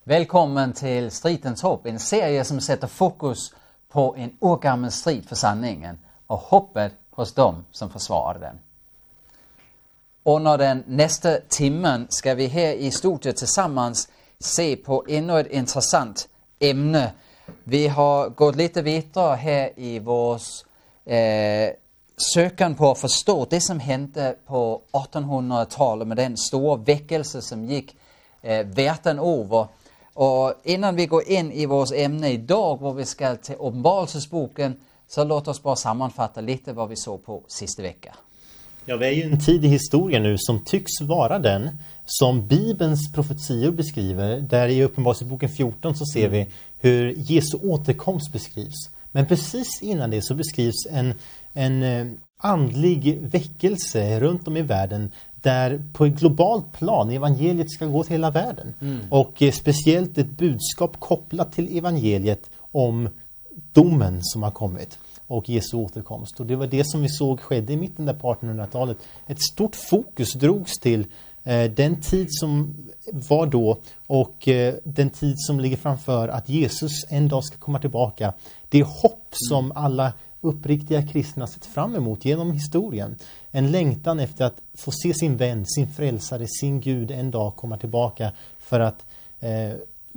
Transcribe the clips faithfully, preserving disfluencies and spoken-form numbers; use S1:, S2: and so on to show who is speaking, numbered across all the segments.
S1: Välkommen till Stridens hopp, en serie som sätter fokus på en urgammal strid för sanningen och hoppet hos dem som försvarar den. Under den nästa timmen ska vi här i studion tillsammans se på ännu ett intressant ämne. Vi har gått lite vidare här i vår eh, sökan på att förstå det som hände på artonhundratalet med den stora väckelse som gick eh, världen över. Och innan vi går in i vårt ämne idag, hvor vi ska till Uppenbarelsesboken, så låt oss bara sammanfatta lite vad vi såg på sista vecka.
S2: Ja, vi är ju en tid i historien nu som tycks vara den som Bibelns profetior beskriver. Där i Uppenbarelseboken fjorton så ser vi hur Jesu återkomst beskrivs. Men precis innan det så beskrivs en, en andlig väckelse runt om i världen, där på ett globalt plan evangeliet ska gå till hela världen. Mm. Och eh, speciellt ett budskap kopplat till evangeliet om domen som har kommit och Jesu återkomst. Och det var det som vi såg skedde i mitten där på artonhundratalet. Ett stort fokus drogs till eh, den tid som var då och eh, den tid som ligger framför, att Jesus en dag ska komma tillbaka. Det hopp mm. som alla uppriktiga kristna sett fram emot genom historien. En längtan efter att få se sin vän, sin frälsare, sin Gud en dag komma tillbaka för att eh,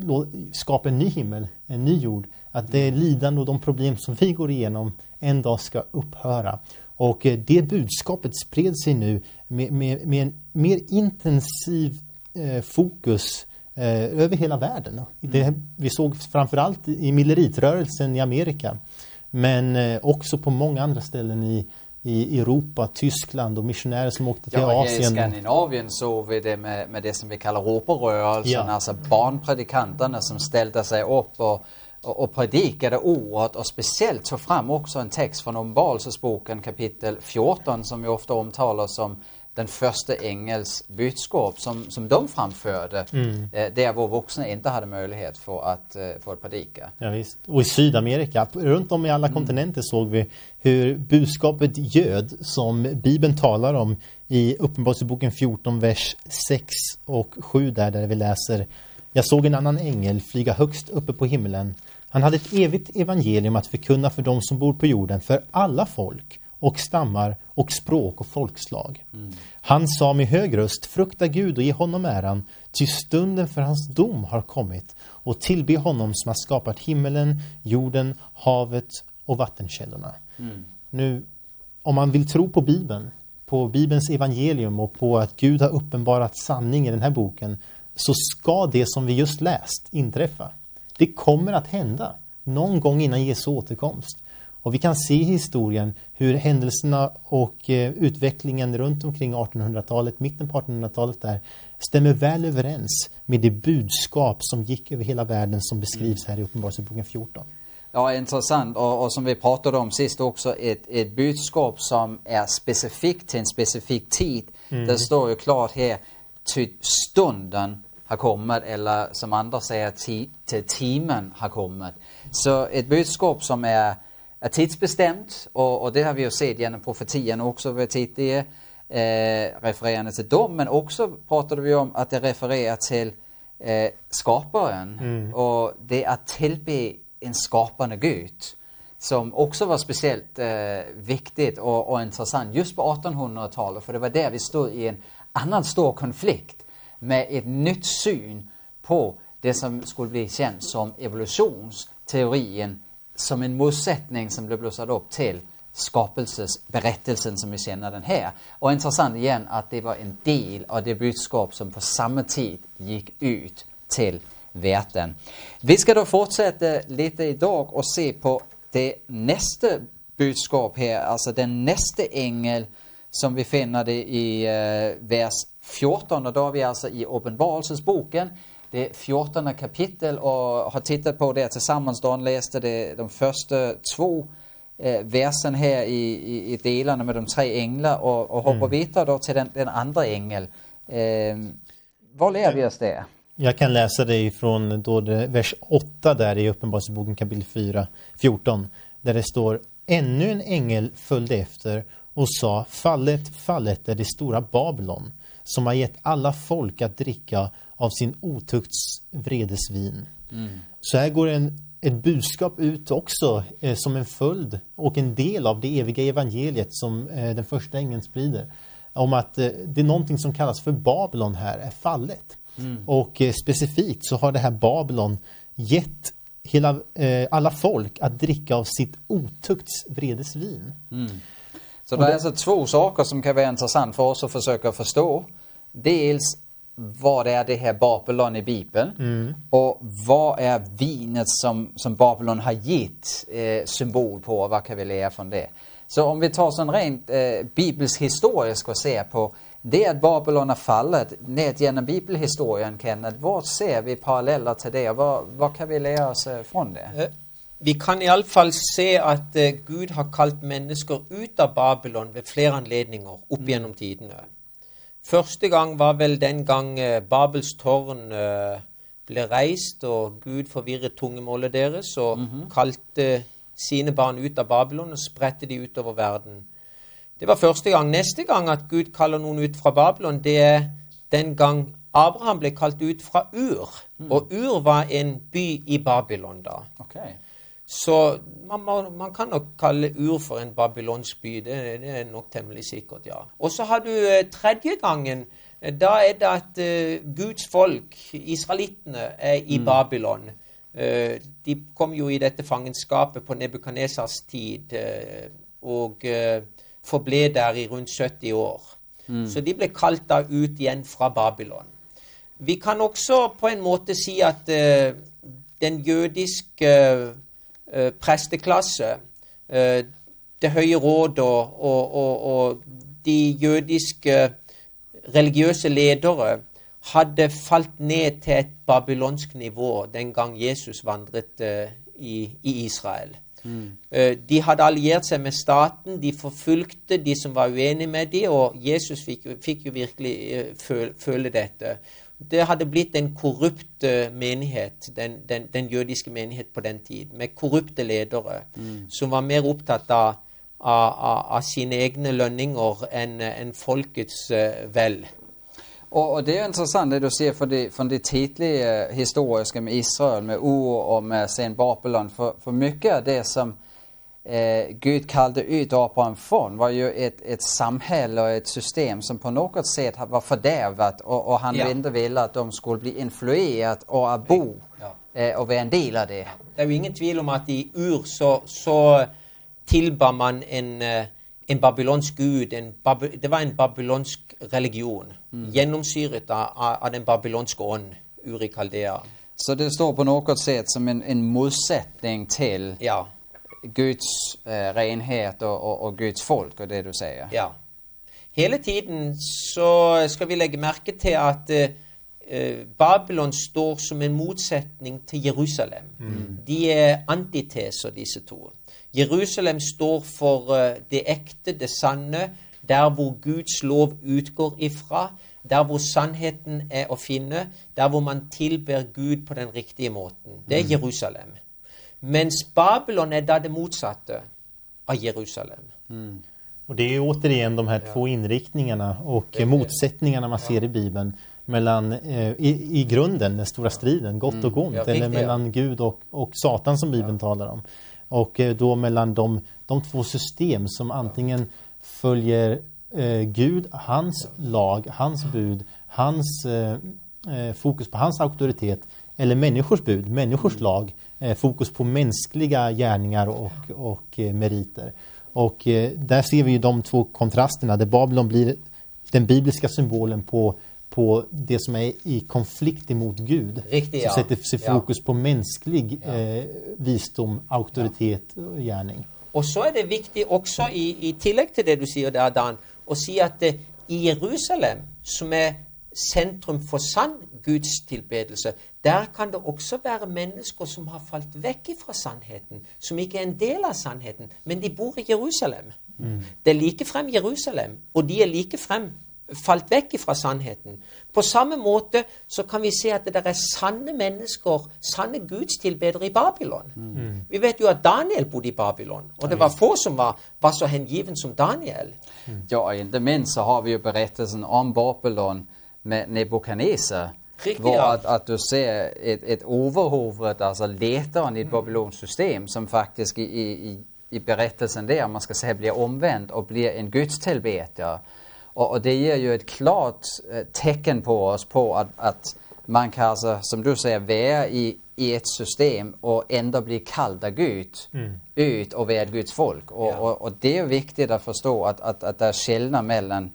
S2: skapa en ny himmel, en ny jord. Att det lidande och de problem som vi går igenom en dag ska upphöra. Och eh, det budskapet spred sig nu med, med, med en mer intensiv eh, fokus eh, över hela världen. Det, vi såg framförallt i milleritrörelsen i Amerika. Men eh, också på många andra ställen i, i Europa, Tyskland och missionärer som åkte till
S1: ja,
S2: Asien.
S1: I Skandinavien såg vi det med, med det som vi kallar roparörelsen, ja. Alltså barnpredikanterna som ställde sig upp och, och, och predikade ordet, och speciellt tog fram också en text från Uppenbarelsesboken kapitel fjorton som vi ofta omtalar som den första ängels budskap som, som de framförde, mm. eh, där vår vuxna inte hade möjlighet för att, eh, för att predika.
S2: Ja, visst. Och i Sydamerika, runt om i alla mm. kontinenter såg vi hur budskapet göd som Bibeln talar om i Uppenbarelseboken fjorton, vers sex och sju där, där vi läser: Jag såg en annan ängel flyga högst uppe på himlen. Han hade ett evigt evangelium att förkunna för de som bor på jorden, för alla folk och stammar och språk och folkslag. Mm. Han sa med hög röst: frukta Gud och ge honom äran, ty stunden för hans dom har kommit, och tillbe honom som har skapat himmelen, jorden, havet och vattenkällorna. Mm. Nu, om man vill tro på Bibeln, på Bibelns evangelium och på att Gud har uppenbarat sanning i den här boken, så ska det som vi just läst inträffa. Det kommer att hända någon gång innan Jesu återkomst. Och vi kan se i historien hur händelserna och eh, utvecklingen runt omkring artonhundratalet, mitten på artonhundratalet där, stämmer väl överens med det budskap som gick över hela världen som beskrivs här i Uppenbarelseboken fjorton.
S1: Ja, intressant. Och, och som vi pratade om sist också, ett, ett budskap som är specifikt till en specifik tid. Mm. Det står ju klart här, till stunden har kommit, eller som andra säger, till, till timmen har kommit. Så ett budskap som är är tidsbestämt, och, och det har vi ju sett genom profetian också vid tidigare eh, refererande till dem, men också pratade vi om att det refererar till eh, skaparen mm. och det är att tillbe en skapande Gud som också var speciellt eh, viktigt och, och intressant just på artonhundratalet, för det var där vi stod i en annan stor konflikt med ett nytt syn på det som skulle bli känt som evolutionsteorin, som en motsättning som blev blossad upp till skapelsesberättelsen som vi känner den här. Och intressant igen att det var en del av det budskap som på samma tid gick ut till världen. Vi ska då fortsätta lite idag och se på det nästa budskap här, alltså den nästa ängel som vi finner det i eh, vers fjorton, och då är vi alltså i Uppenbarelsesboken. Det är fjortonde kapitel, och har tittat på det tillsammans då han läste det, de första två eh, versen här i, i, i delarna med de tre änglar, och, och hoppar mm. vidare då till den, den andra ängel. Eh, vad lär vi oss det?
S2: Jag kan läsa det ifrån då det, vers åtta där i Uppenbarelseboken kapitel fyra, fjorton, där det står: ännu en ängel följde efter, och sa: fallet, fallet är det stora Babylon, som har gett alla folk att dricka av sin otukts vredesvin. Mm. Så här går en, ett budskap ut också eh, som en följd och en del av det eviga evangeliet som eh, den första ängeln sprider. Om att eh, det är någonting som kallas för Babylon här är fallet. Mm. Och eh, specifikt så har det här Babylon gett hela, eh, alla folk att dricka av sitt otukts vredesvin.
S1: Mm. Så det är alltså två saker som kan vara intressant för oss att försöka förstå. Dels vad är det här Babylon i Bibeln? Mm. Och vad är vinet som, som Babylon har gett eh, symbol på? Vad kan vi lära från det? Så om vi tar sån rent eh, bibelsk historisk och ser på det att Babylon har fallit, ned genom bibelhistorien, Kenneth, vad ser vi paralleller till det? Vad, vad kan vi lära oss från det?
S3: Vi kan i alla fall se att eh, Gud har kallt människor ut av Babylon vid flera anledningar upp mm. genom tiderna. Första gången var väl den gång eh, Babels tårn eh, blev reist och Gud förvirrade tungemålet deras och mm-hmm. kalte sina barn ut av Babylon och spredte de ut över världen. Det var första gången. Nästa gång att Gud kallar någon ut från Babylon, det är den gång Abraham blev kallt ut från Ur. Mm. Och Ur var en by i Babylon då.
S1: Okay.
S3: Så man, man, man kan nog kalla Ur för en babylonsk by, det, det är nog tämligen säkert, ja. Och så har du eh, tredje gången, då är det att eh, Guds folk, israeliterna, är i mm. Babylon. Eh, de kom ju i detta fangenskapet på Nebukadnessars tid eh, och eh, förblev där i runt sjuttio år. Mm. Så de blev kallta ut igen från Babylon. Vi kan också på en måte säga att eh, den judiska eh, prästeklassen, eh, det höga råd och, och, och, och de judiska religiösa ledare hade fallit ner till ett babylonsk nivå den gång Jesus vandrat uh, i, i Israel. Mm. Uh, de hade allierat sig med staten, de förföljde de som var oeniga med dem och Jesus fick, fick ju verkligen uh, föl, följa detta. Det hade blivit en korrupt uh, menighet, den, den, den judiska menighet på den tiden, med korrupta ledare mm. som var mer upptagna av, av, av sina egna löningar än, än folkets uh, väl.
S1: Och, och det är intressant det du ser från det, från det tidiga historiska med Israel, med Ur och med sen Babylon. För, för mycket av det som eh, Gud kallade ut Abraham från var ju ett, ett samhälle och ett system som på något sätt var fördärvat och, och han ja. inte ville att de skulle bli influerat och att bo ja. eh, och vara en del av det.
S3: Det är ju ingen tvivel om att i Ur så, så tillbar man en... en babylonsk gud, en bab det var en babylonsk religion, mm. genomsyret av, av den babylonska ånd, Ur i Kaldea.
S1: Så det står på något sätt som en, en motsättning till
S3: ja.
S1: Guds eh, renhet och, och, och Guds folk och det du säger.
S3: Ja. Hela tiden så ska vi lägga märke till att eh, Babylon står som en motsättning till Jerusalem. Mm. De är antiteser, dessa två. Jerusalem står för uh, det äkta, det sanna, där hvor Guds lov utgår ifra, där hvor sannheten är att finna, där hvor man tillber Gud på den riktiga måten. Det är mm. Jerusalem. Men Babylon är där det motsatta av Jerusalem.
S2: Mm. Och det är återigen de här ja. två inriktningarna och det, motsättningarna man ja. ser i Bibeln mellan, eh, i, i grunden, den stora striden, gott mm. och ont, ja, eller mellan ja. Gud och, och Satan som Bibeln ja. talar om. Och då mellan de, de två system som antingen följer eh, Gud, hans lag, hans bud, hans eh, fokus på hans auktoritet, eller människors bud, människors lag, eh, fokus på mänskliga gärningar och, och eh, meriter. Och eh, där ser vi ju de två kontrasterna, där Babylon blir den bibliska symbolen på på det som är i konflikt emot Gud.
S3: Riktigt,
S2: som
S3: ja.
S2: sätter sig fokus
S3: ja.
S2: på mänsklig
S3: ja.
S2: eh, visdom, auktoritet och gärning.
S3: Och så är det viktigt också i, i tillägg till det du säger där, Dan, och säga att eh, i Jerusalem, som är centrum för sann Guds tillbedelse, där kan det också vara människor som har fallit väck ifrån sannheten, som inte är en del av sannheten, men de bor i Jerusalem. Mm. Det är lika fram Jerusalem, och de är lika fram falt vekk fra sannheten. På samme måte så kan vi se at det er sanne mennesker, sanne gudstilbedere i Babylon. Mm. Vi vet jo at Daniel bodde i Babylon, og det var få som var, var så hengiven som Daniel.
S1: Mm. Ja, og ikke minst så har vi jo berettelsen om Babylon med Nebukadneser, hvor
S3: ja.
S1: at, at du ser et, et overhoved, altså lederen i et babylonsk system, som faktisk i, i, i berettelsen der, man skal se, blir omvendt og blir en gudstilbeder. Og, og det gir jo et klart uh, tecken på oss på at, at man kan, altså, som du sier, være i, i et system og enda bli kalt av Gud mm. ut og være et Guds folk. Og, ja. og, og det er jo viktig å forstå at, att, att det er skillnader mellom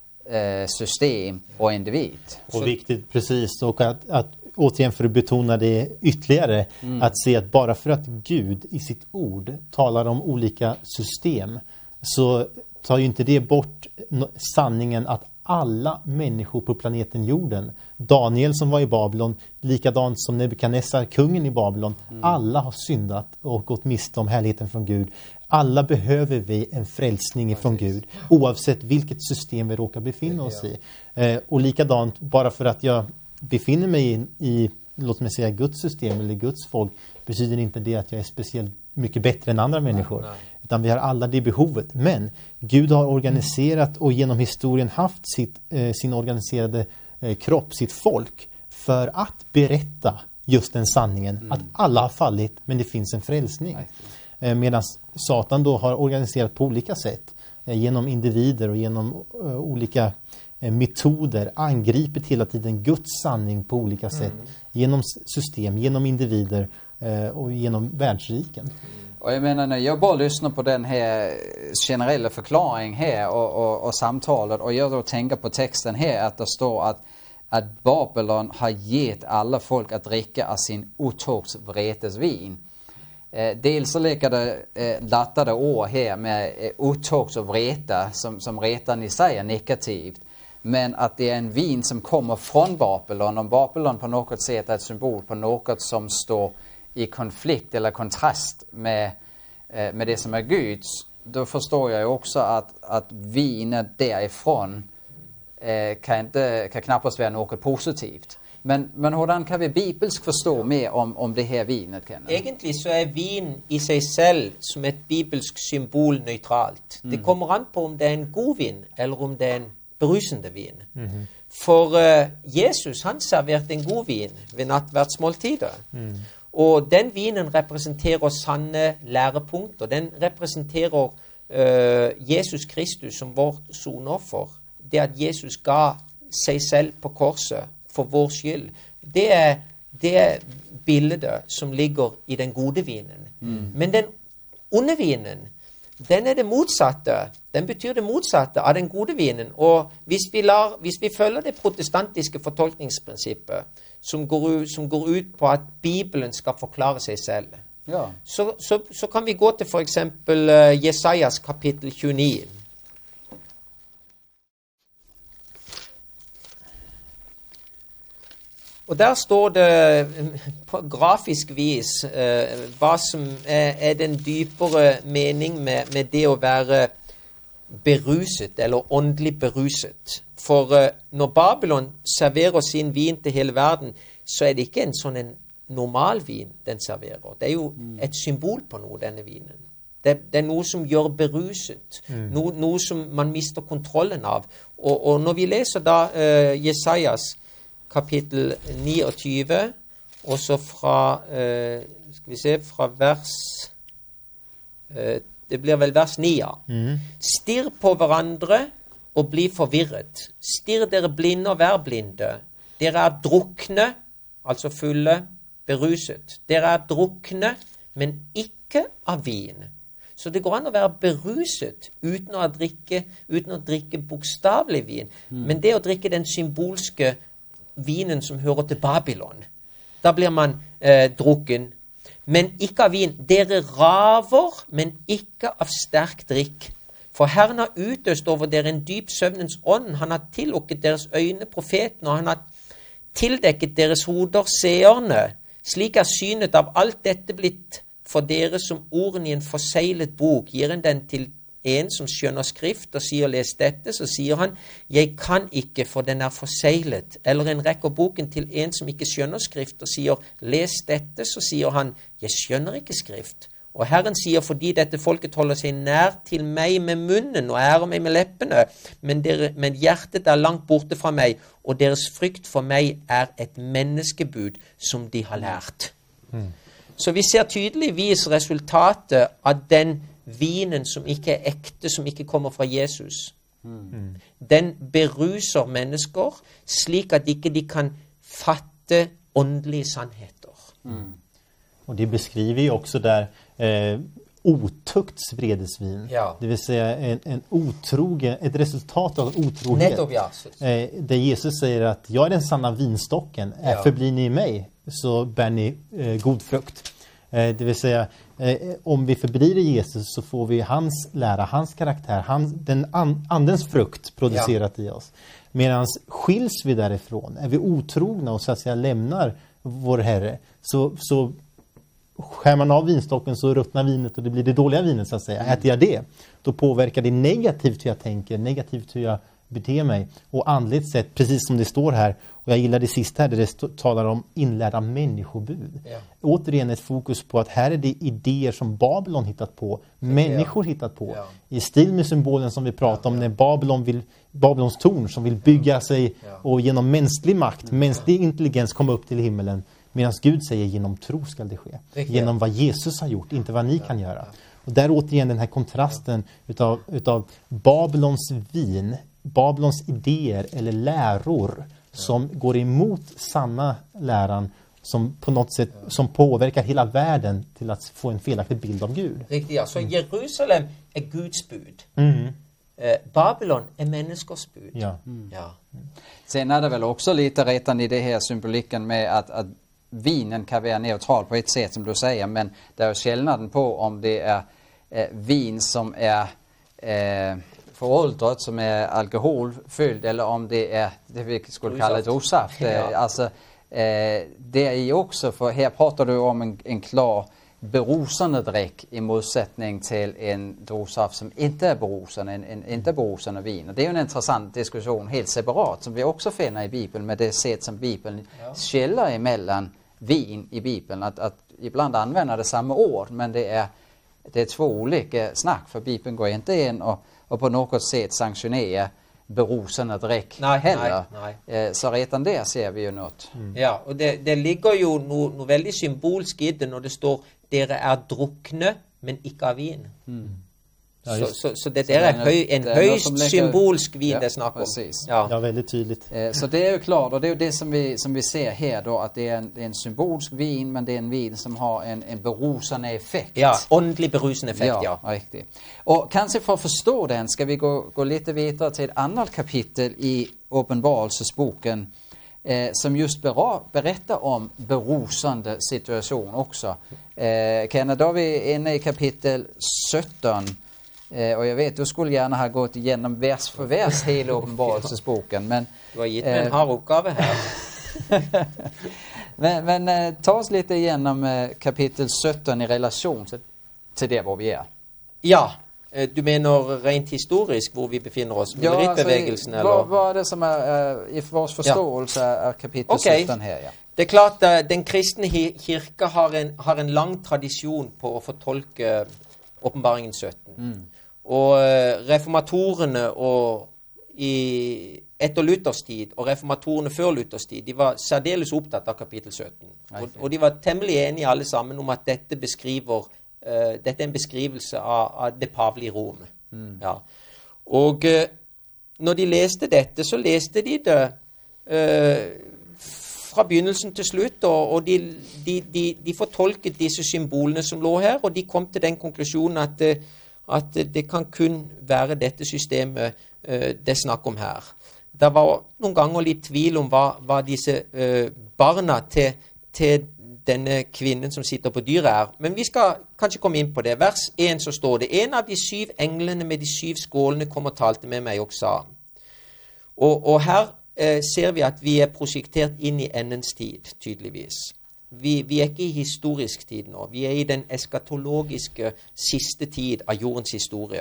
S1: uh, system och individ.
S2: Och viktigt, precis, och att, att återigen för att betona det ytterligare, mm. att se att bara för att Gud i sitt ord talar om olika system, så tar ju inte det bort sanningen att alla människor på planeten jorden, Daniel som var i Babylon, likadant som Nebukadnessar, kungen i Babylon, mm. alla har syndat och gått miste om härligheten från Gud. Alla behöver vi en frälsning ifrån Gud, oavsett vilket system vi råkar befinna oss i. Eh, och likadant, bara för att jag befinner mig i, i, låt mig säga, Guds system eller Guds folk, betyder inte det att jag är speciellt mycket bättre än andra människor. Nej, nej. Utan vi har alla det behovet. Men Gud har organiserat och genom historien haft sitt, eh, sin organiserade eh, kropp, sitt folk, för att berätta just den sanningen. Mm. Att alla har fallit, men det finns en frälsning. Eh, medan Satan då har organiserat på olika sätt. Eh, genom individer och genom eh, olika eh, metoder. Angripit hela tiden Guds sanning på olika sätt. Mm. Genom system, genom individer eh, och genom världsriken.
S1: Og jeg mener, når jeg bare lyssnar på den her generelle forklaring her og, og, og samtalet, og jeg da tenker på teksten her, at det står at, at Babylon har gitt alle folk at drikke av sin utogsvretes vin. Eh, dels så ligger det eh, lattede ord her med eh, utogs og vrete, som, som reten i seg er negativt, men at det er en vin som kommer fra Babylon, og Babylon på noe sett er et symbol på noe som står i konflikt eller kontrast med, eh, med det som er Guds, då forstår jeg jo også at, at vinet derifrån eh, kan, inte, kan knappast være noe positivt. Men, men hvordan kan vi bibelsk forstå mer om, om det her vinet, Kenneth?
S3: Egentlig så er vin i seg selv som et bibelsk symbol nøytralt. Mm. Det kommer an på om det er en god vin, eller om det er en berusende vin. Mm-hmm. For uh, Jesus, han serverte en god vin ved nattverdsmåltider. Mm. Og den vinen representerer sanne lærepunkter. Den representerer uh, Jesus Kristus som vårt sonoffer. Det at Jesus ga seg selv på korset for vår skyld. Det er det er bildet som ligger i den gode vinen. Mm. Men den onde vinen, den er det motsatte. Den betyr det motsatte av den gode vinen. Og hvis vi, lar, hvis vi følger det protestantiske fortolkningsprinsippet, som går, ut, som går ut på at Bibelen skal forklare seg selv, ja. så, så, så kan vi gå til for eksempel uh, Jesajas kapittel tjueni. Og der står det på grafisk vis uh, hva som er, er den dypere mening med, med det å være beruset, eller åndelig beruset. For uh, når Babylon serverer sin vin til hele verden, så er det ikke en sånn en normal vin den serverer. Det er jo mm. et symbol på noe, denne vinen. Det, det er noe som gjør beruset. Mm. No, noe som man mister kontrollen av. Og, og når vi leser da uh, Jesajas kapittel niogtyve, og så fra, uh, skal vi se, fra vers... Uh, det blir vel vers ni, ja. Mm. Stirr på hverandre og bli forvirret. Stirr dere blinde og vær blinde. Dere er drukne, altså fulle, beruset. Dere er drukne, men ikke av vin. Så det går an å være beruset uten å drikke, uten å drikke bokstavelig vin. Mm. Men det å drikke den symbolske vinen som hører til Babylon, da blir man eh, drukken. Men ikke av vin. Dere raver, men ikke av sterk drikk. For Herren har utøst over dere en dyp søvnens ånd. Han har tillukket deres øyne, profeten, og han har tildekket deres hoder, seerne. Slik er synet av alt dette blitt for dere som ordene i en forseglet bok. Gir en den til en som skjønner skrift og sier les dette, så sier han jeg kan ikke for den er forseglet. Eller en rekker boken til en som ikke skjønner skrift og sier les dette, så sier han jeg skjønner ikke skrift. Og Herren sier fordi dette folket holder seg nær til meg med munnen og ærer meg med leppene, men, dere, men hjertet er langt borte fra meg, og deres frykt for meg er et menneskebud som de har lært. Mm. Så vi ser tydeligvis resultatet av den vinen som ikke er ekte, som ikke kommer fra Jesus. Mm. Den beruser mennesker slik at ikke de kan fatte åndelige sannheter. Mm.
S2: Och det beskriver ju också där eh, otukts vredesvin. Ja. Det vill säga en, en otrogen, ett resultat av otrohet.
S3: Nettopp, ja.
S2: Eh, där Jesus säger att jag är den sanna vinstocken. Ja. Förblir ni i mig så bär ni eh, god frukt. Eh, det vill säga eh, om vi förblir i Jesus så får vi hans lära, hans karaktär, hans, den an, andens frukt producerat ja. i oss. Medan skiljs vi därifrån, är vi otrogna och så att säga lämnar vår Herre, så, så skär man av vinstocken så ruttnar vinet och det blir det dåliga vinet så att säga. Mm. Äter jag det, då påverkar det negativt hur jag tänker, negativt hur jag beter mig. Och andligt sett, precis som det står här, och jag gillar det sista här där det st- talar om inlärda människobud. Ja. Återigen ett fokus på att här är det idéer som Babylon hittat på, människor ja. hittat på. Ja. I stil med symbolen som vi pratade om ja, ja. när Babylon vill, Babylons torn som vill bygga sig ja. och genom mänsklig makt, mm. mänsklig intelligens komma upp till himmelen. Medan Gud säger genom tro ska det ske. Riktigt. Genom vad Jesus har gjort, inte vad ni ja, kan göra. Ja. Och där återigen den här kontrasten utav, utav Babylons vin, Babylons idéer eller läror ja. som går emot sanna läran som på något sätt ja. som påverkar hela världen till att få en felaktig bild av Gud.
S3: Riktigt, ja. Så Jerusalem är Guds bud.
S2: Mm.
S3: Eh, Babylon är människors bud.
S2: Ja.
S3: Mm. Ja.
S1: Sen är det väl också lite redan i det här symboliken med att, att vinen kan vara neutral på ett sätt som du säger, men det är skillnaden på om det är eh, vin som är eh, föråldrat, som är alkoholfylld, eller om det är det vi skulle kalla ett rosaft. Ja. Alltså, eh, det är ju också, för här pratar du om en, en klar berusande dräck i motsättning till en drosaft som inte är berusande, en, en, inte berusande vin. Och det är ju en intressant diskussion helt separat som vi också finner i Bibeln, med det sätt som Bibeln ja. skiljer emellan vin i Bibeln. Att, att ibland använder det samma ord, men det är, det är två olika snack, för Bibeln går inte in och, och på något sätt sanktionerar berusande dräck
S3: nej,
S1: heller.
S3: Nej, nej.
S1: Eh, så redan där ser vi ju något.
S3: Mm. Ja, och det, det ligger ju något no väldigt symbolskt i det när det står dere är druckne men inte av vin. Mm. Ja, så, så, så det där är, är höj, en högst symbolsk vin ja, det snackar om.
S2: Ja. ja, väldigt tydligt.
S1: Eh, så det är ju klart, och det är ju det som vi, som vi ser här då, att det är, en, det är en symbolsk vin, men det är en vin som har en, en berusande effekt.
S3: Ja, åndlig berusande effekt,
S1: ja.
S3: ja.
S1: Riktigt. Och kanske för att förstå den ska vi gå, gå lite vidare till ett annat kapitel i Uppenbarelsesboken eh, som just berör, berättar om berusande situation också. Eh, Kenneth, då är vi inne i kapitel sjutton. Eh, och jag vet, du skulle gärna ha gått igenom vers för vers hela Uppenbarelsesboken, men
S3: du har gett mig en hard uppgave här.
S1: men men eh, ta oss lite igenom eh, kapitel sjutton i relation till, till det var vi är.
S3: Ja, eh, du menar rent historiskt var vi befinner oss,
S1: ja,
S3: meritbevägelsen
S1: alltså,
S3: eller?
S1: Vad, vad är det som är uh, i vår förståelse ja. är kapitel
S3: okay.
S1: sjutton här, ja.
S3: Det är klart att uh, den kristna kyrka har en har en lång tradition på att förtolka Uppenbaringen sjutton. Mm. Og reformatorene og i etter Luthers tid og reformatorene før Luthers tid, de var særdeles opptatt av kapitel sjutton. Og, og de var temmelig enige alle sammen om at dette beskriver uh, dette er en beskrivelse av, av det pavelige Rom. Mm. Ja. Og uh, når de leste dette, så leste de det uh, fra begynnelsen til slutt, og, og de, de, de, de fortolket disse symbolene som lå her, og de kom til den konklusjonen at uh, at det kan kun være dette systemet uh, det er snakk om her. Det var noen ganger litt tvil om hva, hva disse uh, barna til, til denne kvinnen som sitter på dyret er. Men vi skal kanskje komme inn på det. Vers én så står det: En av de syv englene med de syv skålene kom og talte med meg og sa. Og, og her uh, ser vi at vi er prosjektert inn i endens tid, tydeligvis. Vi, vi er ikke i historisk tid nå. Vi er i den eskatologiske siste tid av jordens historie.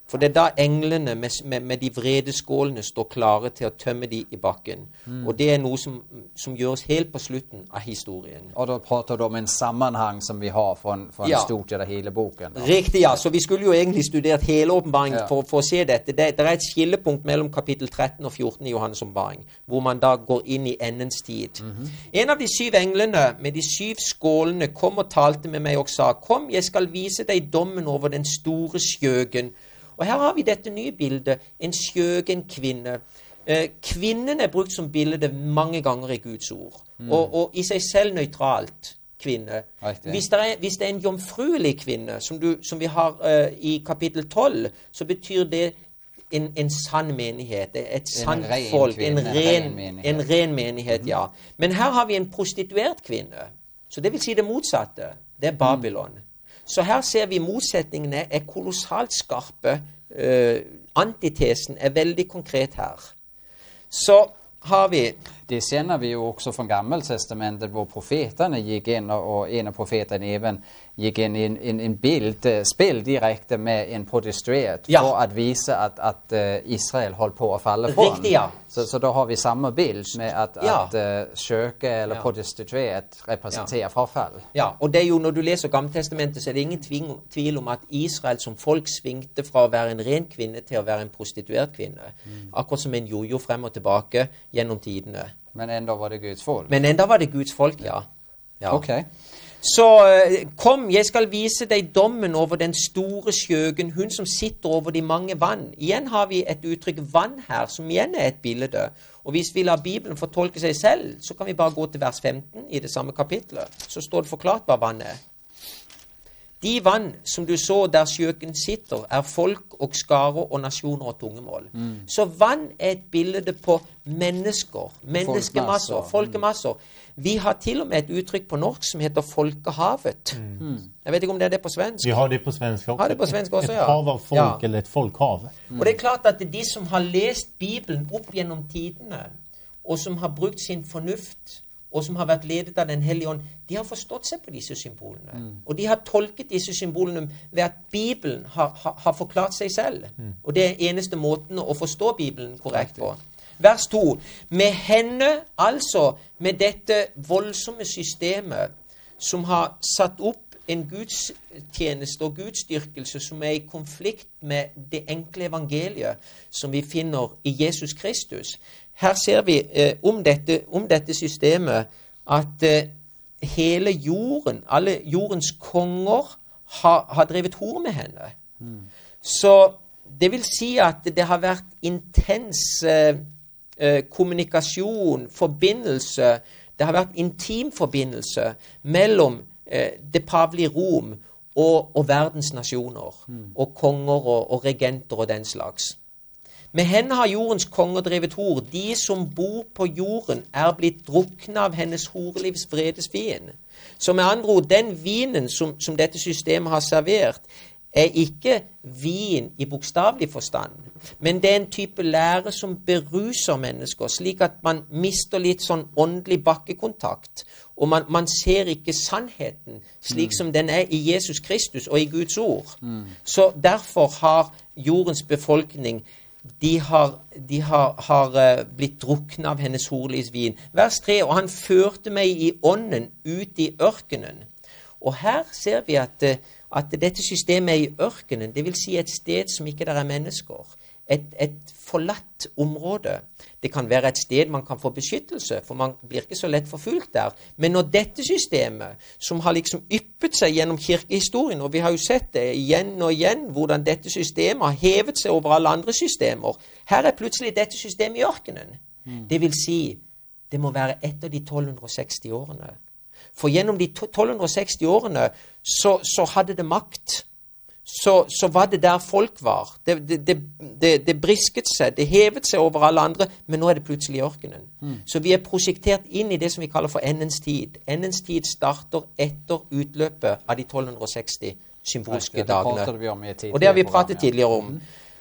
S3: For det er da englene med, med, med de vredeskålene står klare til å tømme de i bakken. Mm. Og det er noe som, som gjøres helt på slutten av historien.
S1: Og da prater du om en sammenhang som vi har fra en, fra en
S3: ja.
S1: studie av hele boken. Da.
S3: Riktig, ja. Så vi skulle jo egentlig studert hele åpenbaringen
S1: ja.
S3: for, for å se dette. Det, det er et skillepunkt mellom kapittel tretten og fjorten i Johannes åpenbaring, hvor man da går inn i endens tid. Mm-hmm. En av de syv englene med de syv skålene kom og talte med meg og sa, kom, jeg skal vise deg dommen over den store skjøgen. Og her har vi dette nye bildet, en skjøgen kvinne. Eh, kvinnen er brukt som bilde mange ganger i Guds ord, mm. og, og i seg selv nøytralt kvinne. Hvis det, er, hvis det er en jomfruelig kvinne, som, du, som vi har uh, i kapittel tolv, så betyr det en, en sann menighet, et sant folk, en ren, ren menighet, en ren menighet mm. ja. Men her har vi en prostituert kvinne, så det vil si det motsatte. Det er Babylon. Mm. Så her ser vi motsetningene er kolossalt skarpe. Uh, antitesen er veldig konkret her. Så har vi...
S1: Det känner vi ju också från Gammeltestamentet, hvor profeterna gick in och, och en av profeterna även gick in i en, en, en bild, spel direkte med en prostituerad ja. för att visa att, att uh, Israel håller på att falla på.
S3: Riktigt, ja.
S1: Så, så då har vi samma bild med att,
S3: ja.
S1: att uh, köka eller ja. prostituerad representerar ja. förfall.
S3: Ja, och det är ju när du läser Gammeltestamentet så är det ingen tving, tvil om att Israel som folk svingte fra å være en ren kvinne til å være en prostituert kvinne. Mm. Akkurat som en jojo frem og tilbake gjennom tidene.
S1: Men ändå var det Guds folk.
S3: Men ändå var det Guds folk, ja. ja.
S1: Okej. Okay.
S3: Så kom, jeg skal vise deg dommen over den store skjøgen, hun som sitter over de mange vann. Igjen har vi et uttrykk vann her, som igjen er et bilde. Og hvis vi lar Bibelen fortolke seg selv, så kan vi bare gå til vers femten i det samme kapitlet. Så står det forklart hva vann er. De vann som du så der skjøken sitter, er folk og skarer og nasjoner og tungemål. Mm. Så vann er et bilde på mennesker, menneskemasser, folkemasser. Vi har til og med et uttrykk på norsk som heter folkehavet. Mm. Jeg vet ikke om det er det på svensk.
S2: Vi har det på svensk også.
S3: Har det på svensk også, ja.
S2: Et hav av folk,
S3: ja.
S2: eller et folkehav.
S3: Mm. Og det er klart at de som har lest Bibelen opp gjennom tidene, og som har brukt sin fornuft, og som har vært ledet av Den hellige ånd, de har forstått seg på disse symbolene. Mm. Og de har tolket disse symbolene ved at Bibelen har, har, har forklart seg selv. Mm. Og det er eneste måten å forstå Bibelen korrekt på. Vers to. Med henne, altså med dette voldsomme systemet, som har satt opp en gudstjeneste og gudstyrkelse som er i konflikt med det enkle evangeliet som vi finner i Jesus Kristus. Her ser vi eh, om, dette, om dette systemet at eh, hele jorden, alle jordens konger, har, har drevet hor med henne. Mm. Så det vil si at det har vært intens eh, eh, kommunikasjon, forbindelse, det har vært intim forbindelse mellom eh, det pavelige Rom og, og verdens nasjoner, mm. og konger og, og regenter og den slags. Med henne har jordens konger drevet hor. De som bor på jorden er blitt drukne av hennes horelivs vredesvin. Så med andre ord, den vinen som, som dette systemet har servert, er ikke vin i bokstavelig forstand, men det er en type lære som beruser mennesker, slik at man mister litt sånn åndelig bakkekontakt, og man, man ser ikke sannheten slik mm. som den er i Jesus Kristus og i Guds ord. Mm. Så derfor har jordens befolkning De har, de har, har uh, blitt drukne av hennes horelivs vin. Vers tre, og han førte meg i ånden ut i ørkenen. Og her ser vi at, uh, at dette systemet er i ørkenen, det vil si et sted som ikke der er mennesker. Et, et forlatt område. Det kan være et sted man kan få beskyttelse, for man blir ikke så lett forfulgt der. Men når dette systemet, som har liksom yppet seg gjennom kirkehistorien, og vi har jo sett det igjen og igjen, hvordan dette systemet har hevet seg over alle andre systemer, her er plutselig dette systemet i ørkenen. Mm. Det vil si, det må være etter de tolv seksti årene. For gjennom de tolv seksti årene, så, så hadde det makt. Så, så var det der folk var. Det, det, det, det, det brisket seg, det hevet seg over alle andre, men nå er det plutselig i ørkenen. Mm. Så vi er prosjektert inn i det som vi kaller for endens tid. Endens tid starter etter utløpet av de tolv seksti symbolske det, det dagene. Og det har vi pratet tidligere om. Mm.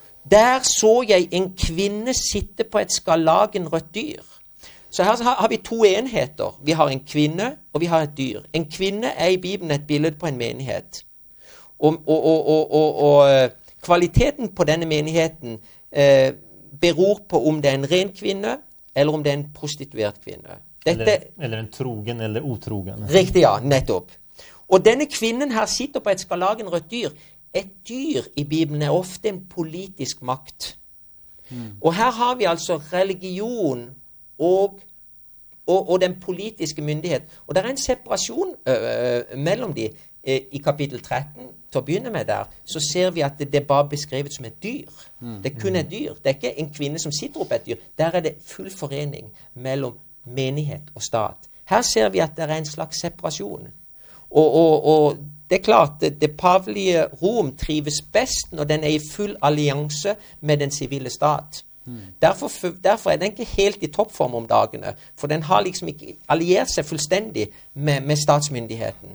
S3: Der så jeg en kvinne sitte på et skarlagenrødt dyr. Så her har vi to enheter. Vi har en kvinne, og vi har et dyr. En kvinne er i Bibelen et bilde på en menighet. Og, og, og, og, og kvaliteten på denne menigheten eh, beror på om det er en ren kvinne, eller om det er en prostituert kvinne. Dette,
S2: eller, eller en trogen eller otrogen.
S3: Riktig, ja, nettopp. Og denne kvinnen her sitter på et skarlagenrødt dyr. Et dyr i Bibelen er ofte en politisk makt. Mm. Og her har vi altså religion og, og, og den politiske myndighet. Og det er en separasjon øh, mellom de. Eh, I kapittel tretten, til å begynne med der, så ser vi at det, det er bare beskrevet som et dyr. Mm. Det er kun et dyr. Det er ikke en kvinne som sitter oppe et dyr. Der er det full forening mellom menighet og stat. Her ser vi at det er en slags separasjon. Og, og, og det er klart, det, det pavelige Rom trives best når den er i full allianse med den sivile stat. Mm. Derfor, derfor er den ikke helt i toppform om dagene, for den har liksom ikke alliert seg fullstendig med, med statsmyndigheten.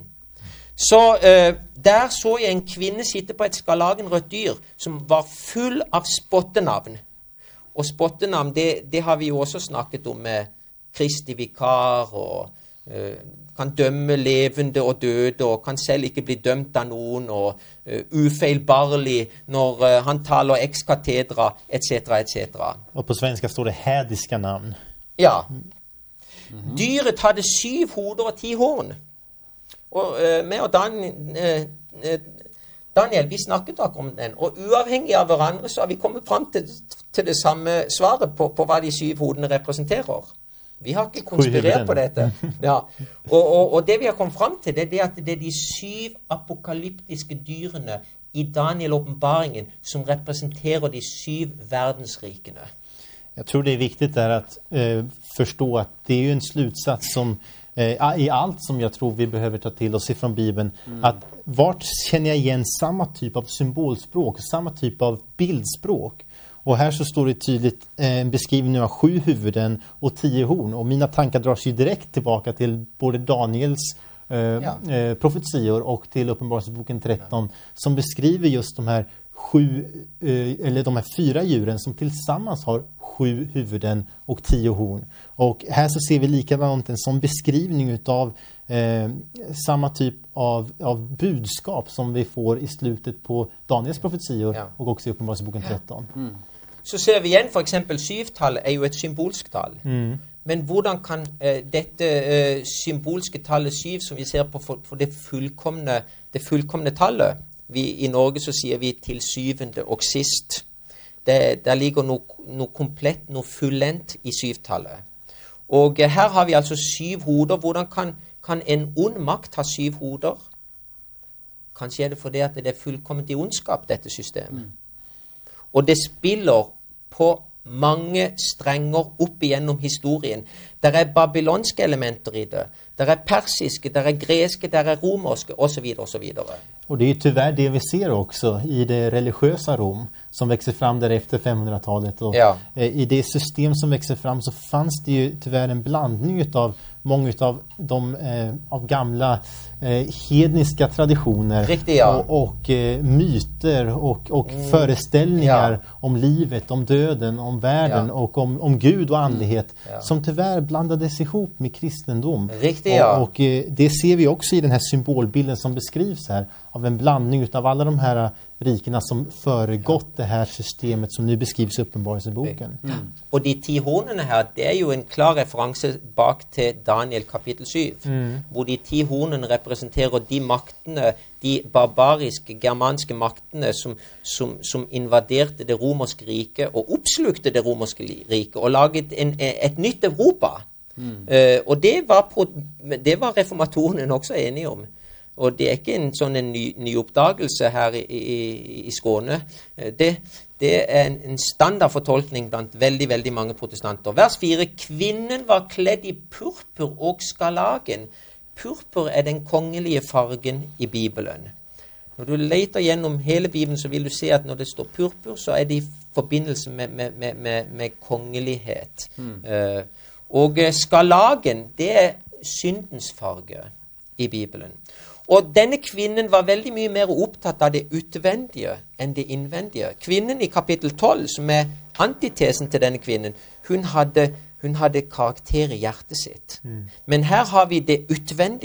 S3: Så uh, der så jeg en kvinne sitte på et skarlagenrødt dyr som var full av spottenavn. Og spottenavn, det, det har vi jo også snakket om med Kristi vikar, og uh, kan dømme levende og døde, og kan selv ikke bli dømt av noen, og uh, ufeilbarlig når uh, han taler ex cathedra, et cetera, et cetera.
S2: Og på svenska står det hädiska navn.
S3: Ja. Mm-hmm. Dyret hadde syv hoder og ti horn. Og uh, meg og Dan, uh, Daniel, vi snakket akkurat om den, og uavhengig av hverandre så har vi kommet frem til, til det samme svaret på, på hva de syv hodene representerer. Vi har ikke konspirert på dette. Ja. Og, og, og det vi har kommet frem til, det er det at det er de syv apokalyptiske dyrene i Daniel-åpenbaringen som representerer de syv verdensrikene.
S2: Jag tror det är viktigt där att eh, förstå att det är ju en slutsats som eh, i allt som jag tror vi behöver ta till oss ifrån Bibeln. Mm. Att vart känner jag igen samma typ av symbolspråk, samma typ av bildspråk. Och här så står det tydligt eh, en beskrivning av sju huvuden och tio horn. Och mina tankar drar sig direkt tillbaka till både Daniels eh, ja. eh, profetior och till Uppenbarelseboken tretton, som beskriver just de här sju eh, eller de här fyra djuren som tillsammans har sju huvuden och tio horn. Och här så ser vi likadant en sån beskrivning utav eh, samma typ av, av budskap som vi får i slutet på Daniels profetior, ja. Och också i Uppenbarelseboken tretton.
S3: Mm. Så ser vi igjen for eksempel syvtallet er jo et symbolsk tall. Mm. Men hvordan kan uh, dette uh, symbolske tallet syv, som vi ser på for, for det, fullkomne, det fullkomne tallet, vi, i Norge så sier vi til syvende og sist. Det, der ligger noe, noe komplett, noe fullendt i syvtallet. Og uh, her har vi altså syv hoder. Hvordan kan, kan en ond makt ha syv hoder? Kanskje er det fordi at det er fullkomment i ondskap, dette systemet. Mm. Og det spiller på mange strenger opp igjennom historien. Der er babylonske elementer i det. Der er persiske, der er greske, der er romerske, osv. osv.
S2: Och det är tyvärr det vi ser också i det religiösa Rom som växer fram där efter femhundratalet. Och ja. I det system som växer fram så fanns det ju tyvärr en blandning av många av de eh, av gamla eh, hedniska traditioner.
S3: Riktigt, ja.
S2: och, och eh, myter och, och mm. föreställningar ja. Om livet, om döden, om världen ja. Och om, om Gud och andlighet mm. ja. Som tyvärr blandades ihop med kristendom.
S3: Riktigt, ja.
S2: Och, och eh, det ser vi också i den här symbolbilden som beskrivs här, av en blandning utav alla de här rikena som föregått ja. Det här systemet som nu beskrivs i Uppenbarelseboken.
S3: Mm. Och de tio hornene här, det är ju en klar reference bak till Daniel kapitel syv, mm. hvor de tio hornene representerer de maktene, de barbariske, germanske maktene som, som, som invaderte det romerske riket og oppslukte det romerske riket og laget en, et nytt Europa. Mm. Uh, og det var, på, det var reformatorene også enige om. Og det er ikke en sånn en ny, ny oppdagelse her i, i, i Skåne. Det, det er en, en standardfortolkning blant veldig, veldig mange protestanter. Vers fire. Kvinnen var kledd i purpur og skarlagen. Purpur er den kongelige fargen i Bibelen. Når du leter gjennom hele Bibelen, så vil du se at når det står purpur, så er det i forbindelse med, med, med, med, med kongelighet. Mm. Uh, og skarlagen, det er syndens farge i Bibelen. Og denne kvinnen var veldig mye mer opptatt av det utvendige enn det innvendige. Kvinnen i kapittel tolv, som er antitesen til denne kvinnen, hun hadde, hun hadde karakter i hjertet sitt. Mm. Men her har vi det utvendige.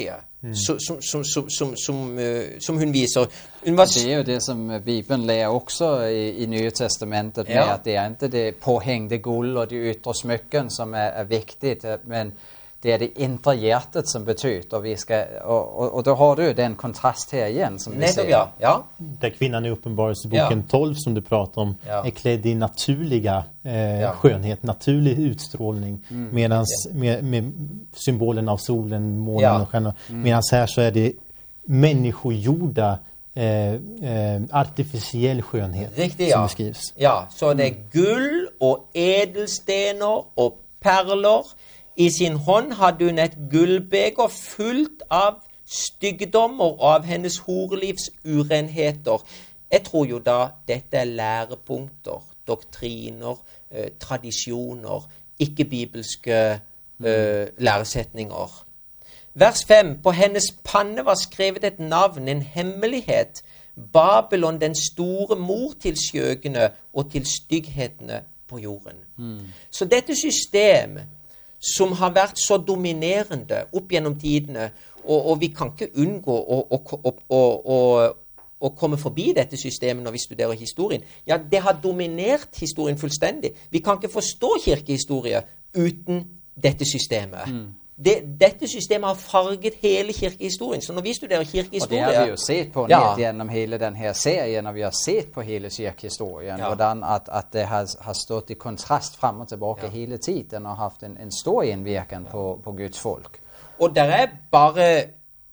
S3: mm. som, som, som, som, som, som, uh, som hun viser. Hun var
S1: det er jo det som Bibelen lærer også i, i Nye Testamentet, med ja. at det er ikke det påhængte guld og de ytre smykken som er, er vigtigt, men det er det indre hjertet som betyder, og, vi skal, og, og, og da har du den kontrast her igjen, som vi
S3: Nettopp,
S1: ser.
S3: Ja. Ja.
S2: Der kvinnan i Uppenbarelseboken ja. tolv, som du prater om, ja. är klädd i naturliga eh, ja. skönhet, naturlig utstrålning, mm. medans, med, med symbolen av solen, månen ja. och stjärnan. Mm. Medans här så är det människogjorda Eh, eh, artificiell skönhet
S3: Riktigt,
S2: som
S3: ja.
S2: beskrivs.
S3: Ja, så det er gull og edelstener og perler. I sin hånd hadde hun et gullbeger fullt av styggdommer og av hennes horelivs urenheter. Jeg tror jo da dette er lærepunkter, doktriner, eh, tradisjoner, ikke-bibelske eh, læresetninger. Vers fem. På hennes panne var skrevet et navn, en hemmelighet. Babylon, den store mor til skjøgene og til stygghetene på jorden. Mm. Så dette system som har vært så dominerende opp gjennom tidene, og, og vi kan ikke unngå å, å, å, å, å komme forbi dette systemet når vi studerer historien. Ja, det har dominert historien fullstendig. Vi kan ikke forstå kirkehistorie uten dette systemet. Mm. Det, dette systemet har farget hele kirkehistorien. Så når vi studerer kirkehistorie...
S1: Og det har vi jo sett på ja. ned gjennom hele denne serien, og vi har sett på hele kirkehistorien, ja. hvordan at, at det har, har stått i kontrast frem og tilbake ja. hele tiden, og haft en, en stor innvirkning ja. på, på Guds folk.
S3: Og det er bare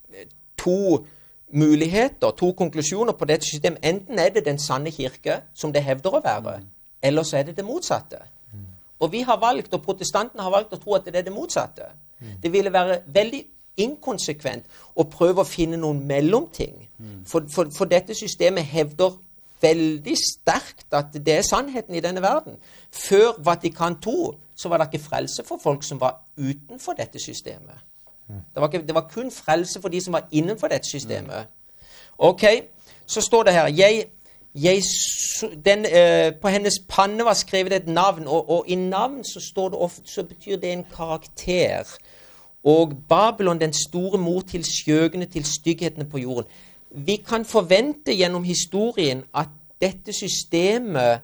S3: to muligheter, to konklusjoner på dette systemet. Enten er det den sanne kirke, som det hevder å være, mm. eller så er det det motsatte. Mm. Og vi har valgt, og protestantene har valgt å tro at det er det motsatte. Mm. Det ville være veldig inkonsekvent å prøve å finne noen mellomting. Mm. For, for, for dette systemet hevder veldig sterkt at det er sannheten i denne verden. Før Vatikan to så var det ikke frelse for folk som var utenfor dette systemet. Mm. Det, var ikke, det var kun frelse for de som var innenfor dette systemet. Mm. Ok, så står det her jeg, jeg, den, eh, på hennes panne var skrevet et navn, og, og i navn så, står det ofte, så betyr det en karakter. Og Babylon, den store mor til skjøgene, til stygghetene på jorden. Vi kan forvente gjennom historien at dette systemet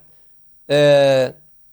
S3: eh,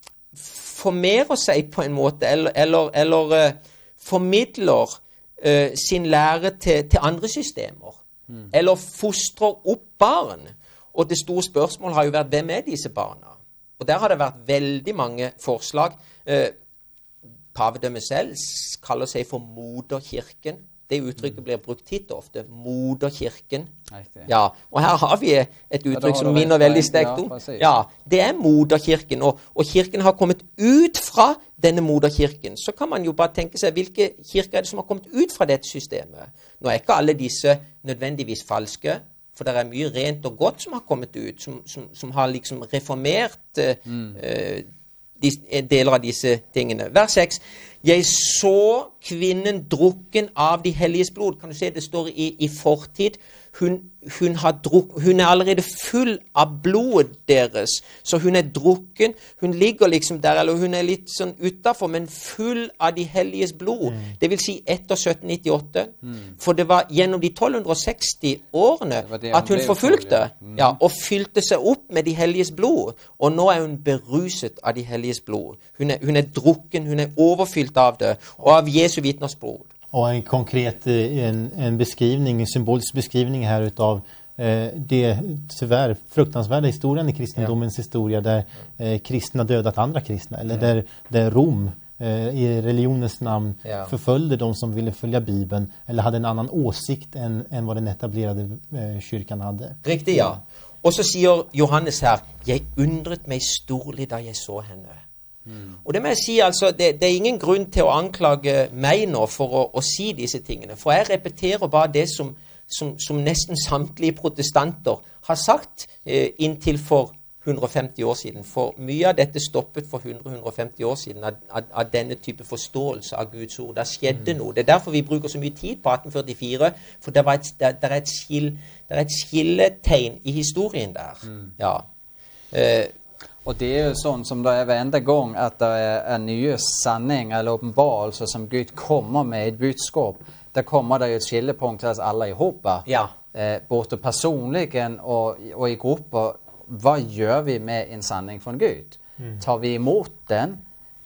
S3: formerer seg på en måte, eller, eller, eller eh, formidler eh, sin lære til, til andre systemer. Mm. Eller fostrer opp barn. Og det store spørsmålet har jo vært, hvem er disse barna? Og der har det vært veldig mange forslag. Eh, Pavedømmet selv kaller seg for moderkirken. Det uttrykket blir brukt titt og ofte. Moderkirken. Ja, og her har vi et uttrykk som minner veldig sterkt om. Ja, det er moderkirken, og, og kirken har kommet ut fra denne moderkirken. Så kan man jo bare tenke seg, hvilke kirker er det som har kommet ut fra dette systemet? Nå er ikke alle disse nødvendigvis falske, for det er mye rent og godt som har kommet ut, som, som, som har liksom reformert uh, mm. uh, de, deler av disse tingene. Vers seks. Jeg så kvinnen drukken av de helliges blod. Kan du se, det står i, i fortid. Hun, hun, har druk, hun er allerede full av blodet deres. Så hun er drukken. Hun ligger liksom der, eller hun er litt sånn utenfor, men full av de helliges blod. Mm. Det vil si etter sytten nittiåtte. Mm. For det var gjennom de tolv seksti årene det det at hun forfulgte mm. ja, og fylte seg opp med de helliges blod. Og nå er hun beruset av de helliges blod. Hun er, hun er drukken, hun er overfylt av det, og av Jesu vittnesbörd.
S2: Och en konkret en, en beskrivning, en symbolisk beskrivning här utav eh, det tyvärr fruktansvärda historien i kristendomens ja. historia där eh, kristna dödat andra kristna, eller ja. där, där Rom eh, i religionens namn ja. förföljde de som ville följa Bibeln eller hade en annan åsikt än, än vad den etablerade eh, kyrkan hade.
S3: Riktigt, ja. Och så säger Johannes här, jag undret mig storligt da jag så henne. Mm. Og det må jeg si, altså, det, det er ingen grunn til å anklage meg nå for å, å si disse tingene. For jeg repeterer bare det som, som, som nesten samtlige protestanter har sagt eh, inntil for hundre og femti år siden. For mye av dette stoppet for hundre til hundre og femti år siden av, av, av denne type forståelse av Guds ord. Det skjedde mm. noe. Det er derfor vi bruker så mye tid på atten førtifire, for det, var et, det, det, er, et skil, det er et skilletegn i historien der. Mm. Ja. Eh,
S1: Og det er jo sånn som det er varenda gang at det er, er nye sanning eller åpenbarelser som Gud kommer med et budskap. där kommer det ju ett skiljepunkt till oss alla ihop.
S3: Ja.
S1: Eh, både personligen och, och i grupper. Vad gör vi med en sanning från Gud? Mm. Tar vi emot den?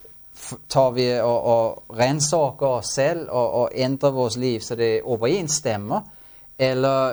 S1: Tar vi och, och rensakar oss själva och, och ändrar vårt liv så det överensstämmer? Eller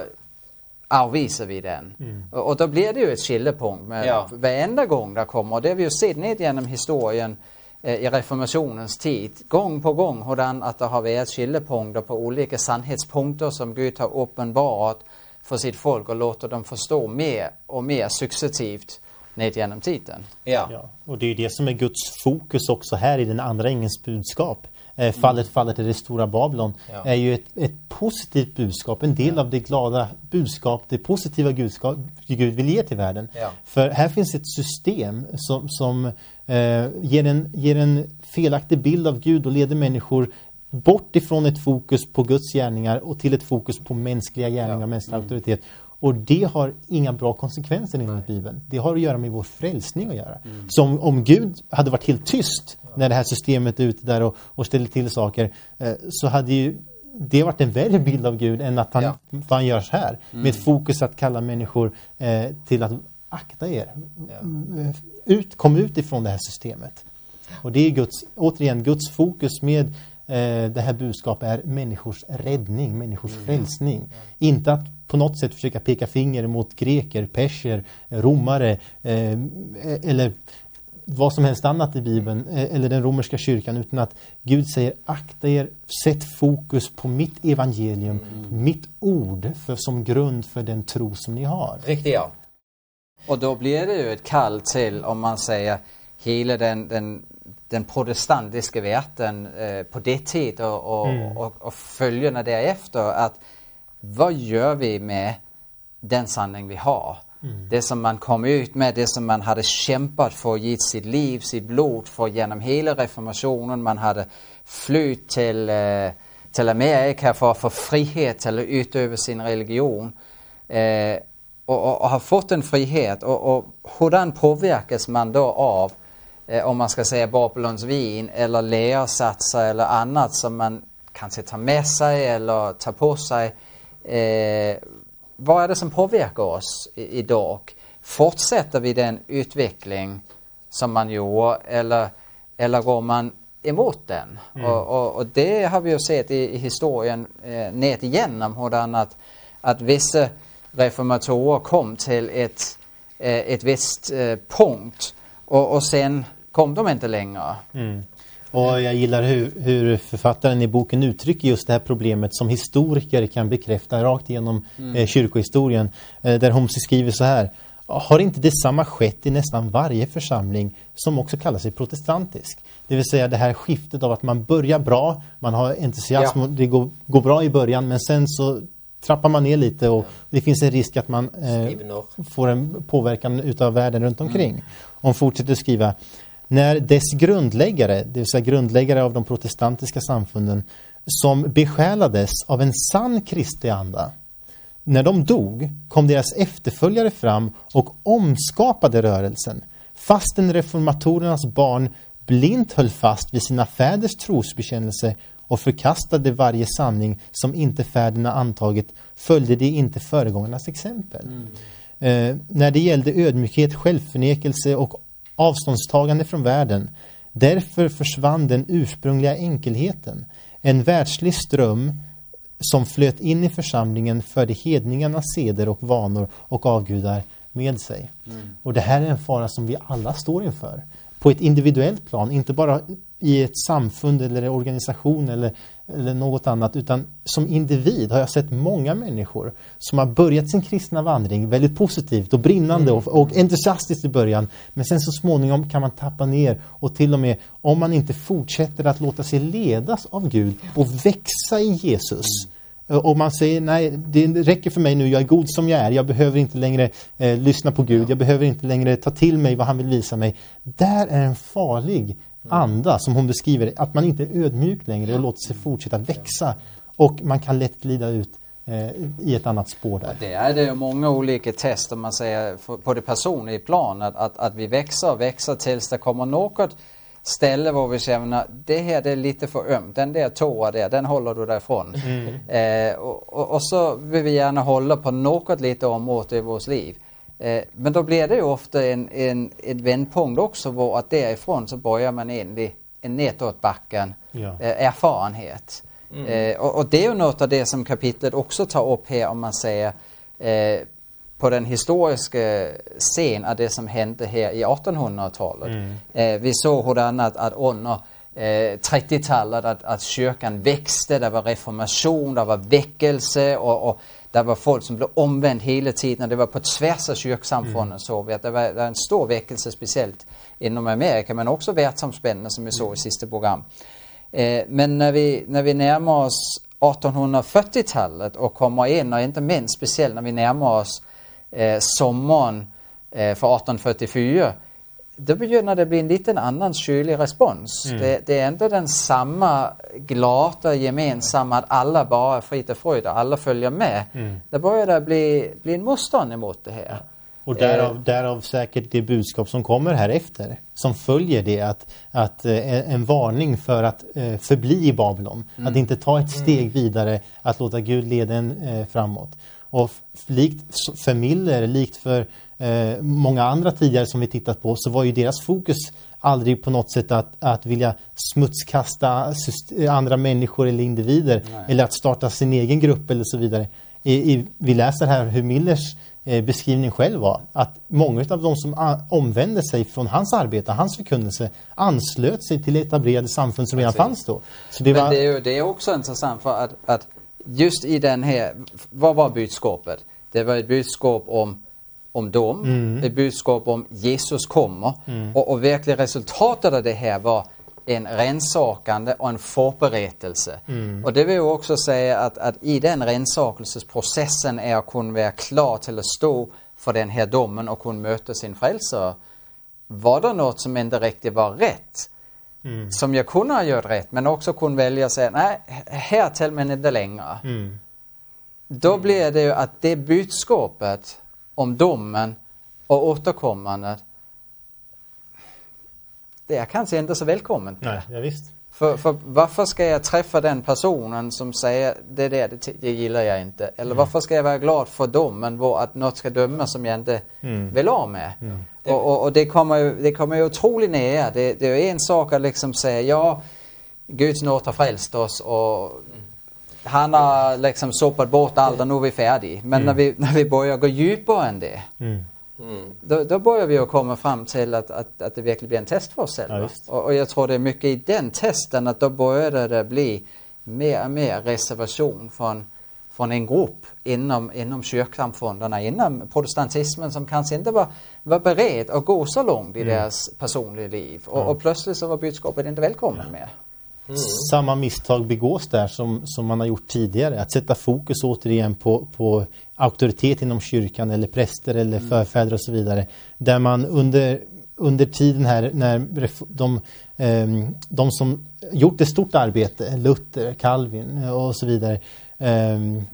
S1: avvisar vi den? Mm. Och, och då blir det ju ett skiljepunkt med ja. varenda gång det kommer. Och det har vi ju sett ned genom historien eh, i reformationens tid. Gång på gång hurdan att det har varit skiljepunkter på olika sannhetspunkter som Gud har uppenbarat för sitt folk och låter dem förstå mer och mer successivt ned genom tiden.
S2: Ja. ja. Och det är det som är Guds fokus också här i den andra ängelns budskap. Eh, fallet, fallet i det stora Babylon ja. är ju ett, ett positivt budskap. En del ja. av det glada budskap, det positiva budskap Gud vill ge till världen. Ja. För här finns ett system som, som eh, ger, en, ger en felaktig bild av Gud och leder människor bort ifrån ett fokus på Guds gärningar och till ett fokus på mänskliga gärningar, ja. mänsklig mm. auktoritet. Och det har inga bra konsekvenser inom Bibeln. Det har att göra med vår frälsning att göra. Mm. Så om, om Gud hade varit helt tyst ja. när det här systemet är ute där och, och ställer till saker, eh, så hade ju det varit en värre bild av Gud än att han, ja. vad han gör så här. Mm. Med fokus att kalla människor eh, till att akta er. Ja. Ut, kom ut ifrån det här systemet. Och det är Guds, återigen Guds fokus med eh, det här budskapet är människors räddning, människors mm. frälsning. Ja. Inte att på något sätt försöka peka finger mot greker, perser, romare eh, eller vad som helst annat i Bibeln eh, eller den romerska kyrkan, utan att Gud säger akta er, sätt fokus på mitt evangelium, mm. mitt ord för, som grund för den tro som ni har.
S3: Riktigt, ja.
S1: Och då blir det ju ett kall till, om man säger hela den, den, den protestantiska världen eh, på det tid och, och, mm. och, och följande därefter, att vad gör vi med den sanning vi har? Mm. Det som man kom ut med, det som man hade kämpat för, gett sitt liv, sitt blod för genom hela reformationen. Man hade flytt till, eh, till Amerika för att få frihet eller utöva sin religion. Eh, och, och, och har fått en frihet. Och, och hurdan påverkas man då av, eh, om man ska säga Babylons vin eller lärsatser eller annat som man kanske tar med sig eller tar på sig. Eh, vad är det som påverkar oss i, idag? Fortsätter vi den utveckling som man gjorde eller, eller går man emot den? Mm. Och, och, och det har vi ju sett i, i historien eh, ned igenom hurdan att, att vissa reformatorer kom till ett, eh, ett visst eh, punkt och, och sen kom de inte längre.
S2: Mm. Och jag gillar hur, hur författaren i boken uttrycker just det här problemet som historiker kan bekräfta rakt igenom mm. eh, kyrkohistorien. Eh, där Homsi skriver så här: har inte detsamma skett i nästan varje församling som också kallar sig protestantisk? Det vill säga det här skiftet av att man börjar bra, man har entusiasm, ja. det går, går bra i början, men sen så trappar man ner lite och det finns en risk att man eh, får en påverkan utav världen runt omkring. Mm. Hon fortsätter skriva: när dess grundläggare, det vill säga grundläggare av de protestantiska samfunden, som besjälades av en sann kristlig anda, när de dog kom deras efterföljare fram och omskapade rörelsen, fastän reformatorernas barn blint höll fast vid sina fäders trosbekännelse och förkastade varje sanning som inte fäderna antagit, följde de inte föregångarnas exempel. Mm. Eh, när det gällde ödmjukhet, självförnekelse och avståndstagande från världen, därför försvann den ursprungliga enkelheten. En världslig ström som flöt in i församlingen förde hedningarnas seder och vanor och avgudar med sig. Mm. Och det här är en fara som vi alla står inför. På ett individuellt plan, inte bara i ett samfund eller organisation eller, eller något annat, utan som individ har jag sett många människor som har börjat sin kristna vandring väldigt positivt och brinnande mm. och, och entusiastiskt i början, men sen så småningom kan man tappa ner och till och med om man inte fortsätter att låta sig ledas av Gud och växa i Jesus. Mm. Och man säger, nej, det räcker för mig nu, jag är god som jag är, jag behöver inte längre eh, lyssna på Gud, jag behöver inte längre ta till mig vad han vill visa mig. Där är en farlig anda som hon beskriver, att man inte är ödmjuk längre och låter sig fortsätta växa, och man kan lätt glida ut eh, i ett annat spår där.
S1: Det är det många olika tester man säger på det personliga plan, att, att, att vi växer och växer tills det kommer något ställe var vi känner det här det är lite för ömt. Den där tåa där, den håller du därifrån. Mm. Eh, och, och, och så vill vi gärna hålla på något lite område i vårt liv. Eh, men då blir det ju ofta en, en, en vändpunkt också var att därifrån så börjar man in i en nedåtbacken ja. eh, erfarenhet. Mm. Eh, och, och det är ju något av det som kapitlet också tar upp här om man säger eh, på den historiska scen av det som hände här i artonhundratalet. Mm. Eh, vi såg hur att, att under eh, trettiotalet att, att kyrkan växte, det var reformation, det var väckelse och, och det var folk som blev omvänd hela tiden. Det var på tvärs av kyrksamfunden mm. så vi att det var, det var en stor väckelse speciellt inom Amerika men också världsomspännande som vi såg i sista program. Eh, men när vi, när vi närmar oss artonhundrafyrtiotalet och kommer in och inte minst speciellt när vi närmar oss eh, sommaren eh, för arton fyrtiofyra då börjar det bli en liten annan kylig respons. Mm. Det, det är ändå den samma glada gemensamma att alla bara är frid och fröjd och alla följer med. Mm. Det börjar det bli, bli en motstånd emot det här. Ja.
S2: Och därav, därav säkert det budskap som kommer här efter. Som följer det att, att eh, en varning för att eh, förbli i Babylon. Mm. Att inte ta ett steg vidare. Att låta Gud leda en eh, framåt. Och likt för Miller, likt för eh, många andra tidigare som vi tittat på. Så var ju deras fokus aldrig på något sätt att, att vilja smutskasta andra människor eller individer. Nej. Eller att starta sin egen grupp eller så vidare. I, i, vi läser här hur Millers eh, beskrivning själv var. Att många av de som a- omvände sig från hans arbete, hans förkunnelse, anslöt sig till etablerade samfund som redan fanns då. Så det,
S1: Men
S2: var...
S1: det, är ju, det är också intressant för att, att just i den här, vad var budskapet? Det var ett budskap om, om dem, mm. ett budskap om Jesus kommer. Mm. Och, och verkligen resultatet av det här var en rensakande och en förberedelse. Mm. Och det vill jag också säga att, att i den rensakelsesprocessen är att kunna vara klar till att stå för den här domen och kunna möta sin frälsare. Var det något som inte riktigt var rätt? Mm. Som jag kunde ha gjort rätt men också kunde välja att säga nej, här till men inte längre. Mm. Då blir det ju att det budskapet om domen och återkommandet det är kanske inte så välkommen.
S2: Nej, ja, visst.
S1: För, för varför ska jag träffa den personen som säger det där, det, det gillar jag inte. Eller mm. varför ska jag vara glad för domen var att något ska dömas som jag inte mm. vill ha med. Mm. Och, och, och det kommer ju, det kommer ju otroligt ner. Det, det är en sak att liksom säga ja, Guds nåd har frälst oss och han har liksom soppat bort allt och nu är vi färdiga. Men mm. när, vi, när vi börjar gå djupare än det mm. Mm. Då, då börjar vi att komma fram till att, att, att det verkligen blir en test för oss själva. Ja, och, och jag tror det är mycket i den testen att då börjar det bli mer och mer reservation från, från en grupp inom, inom kyrksamfundarna, inom protestantismen som kanske inte var, var beredd att gå så långt i mm. deras personliga liv. Och, ja. och plötsligt så var budskapet inte välkommen ja. mer.
S2: Mm. Samma misstag begås där som, som man har gjort tidigare. Att sätta fokus återigen på, på auktoritet inom kyrkan eller präster eller mm. förfäder och så vidare. Där man under, under tiden här när de, um, de som gjort ett stort arbete, Luther, Calvin och så vidare um,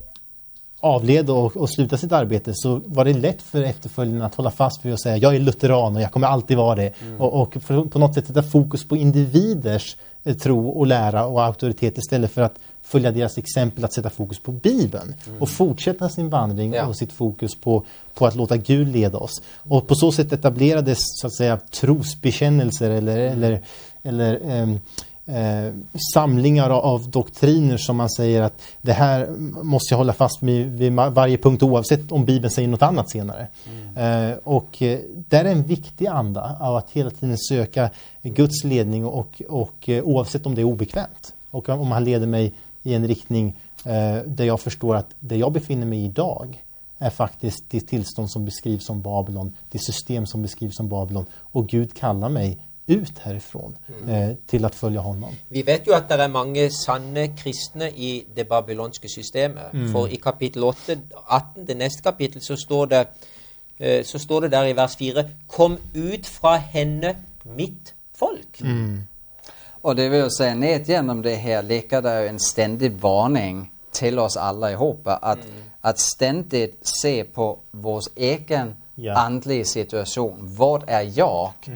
S2: avled och, och sluta sitt arbete så var det lätt för efterföljarna att hålla fast vid och säga jag är lutheran och jag kommer alltid vara det. Mm. Och, och för, på något sätt sätta fokus på individers tro och lära och auktoritet istället för att följa deras exempel att sätta fokus på Bibeln mm. och fortsätta sin vandring ja. och sitt fokus på, på att låta Gud leda oss. Och på så sätt etablerades så att säga trosbekännelser eller, mm. eller, eller um, Eh, samlingar av doktriner som man säger att det här måste jag hålla fast med vid varje punkt oavsett om Bibeln säger något annat senare. Mm. Eh, och eh, där är en viktig anda av att hela tiden söka Guds ledning och, och eh, oavsett om det är obekvämt. Och om han leder mig i en riktning eh, där jag förstår att det jag befinner mig i idag är faktiskt det tillstånd som beskrivs som Babylon, det system som beskrivs som Babylon och Gud kallar mig ut härifrån mm. eh, till att följa honom.
S3: Vi vet ju att det är många sanna kristna i det babylonska systemet. Mm. För i kapitel åtta, arton, det nästa kapitel så står det eh, så står det där i vers fyra kom ut från henne mitt folk.
S1: Mm. Och det vill säga ned genom det här lekar det en ständig varning till oss alla ihop att, mm. att ständigt se på vår egen ja. andliga situation. Vad är jag? Mm.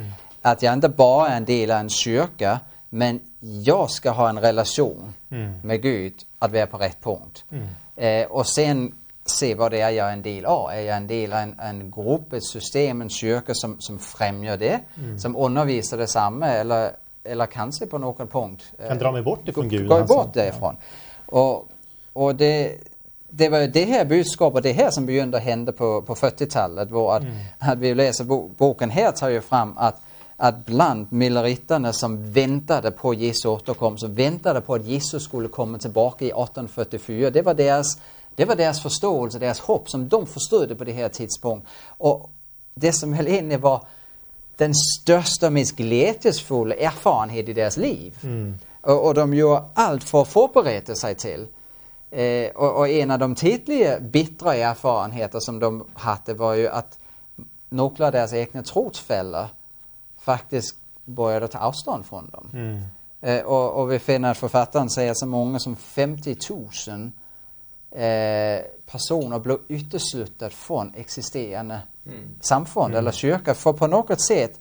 S1: att jag inte bara är en del av en kyrka, men jag ska ha en relation mm. med Gud att vara på rätt punkt. Mm. Eh, och sen se vad det är jag är en del av. Är jag en del av en, en grupp, ett system, en kyrka som, som främjar det, mm. som undervisar detsamma, eller, eller kanske på någon punkt
S2: kan eh, dra mig bort ifrån Gud.
S1: Gå bort därifrån. Ja. Och, och det, det var det här budskapet, det här som började hända på, på fyrtiotalet, var att, mm. att vi läser bo, boken här tar ju fram att att bland millaritterna som väntade på Jesu återkomst, som väntade på att Jesus skulle komma tillbaka i arton fyrtiofyra, det var deras, det var deras förståelse, deras hopp som de förstod det på det här tidspunkt. Och det som höll inne var den största, mest glädjesfulla erfarenhet i deras liv. Mm. Och, och de gjorde allt för att förbereda sig till. Eh, och, och en av de tidigare bittra erfarenheter som de hade var ju att några av deras egna trosfällor faktiskt började ta avstånd från dem. Mm. Eh, och, och vi finner att författaren säger att så många som femtio tusen eh, personer blev uteslutna från existerande mm. samfund mm. eller kyrka. För på något sätt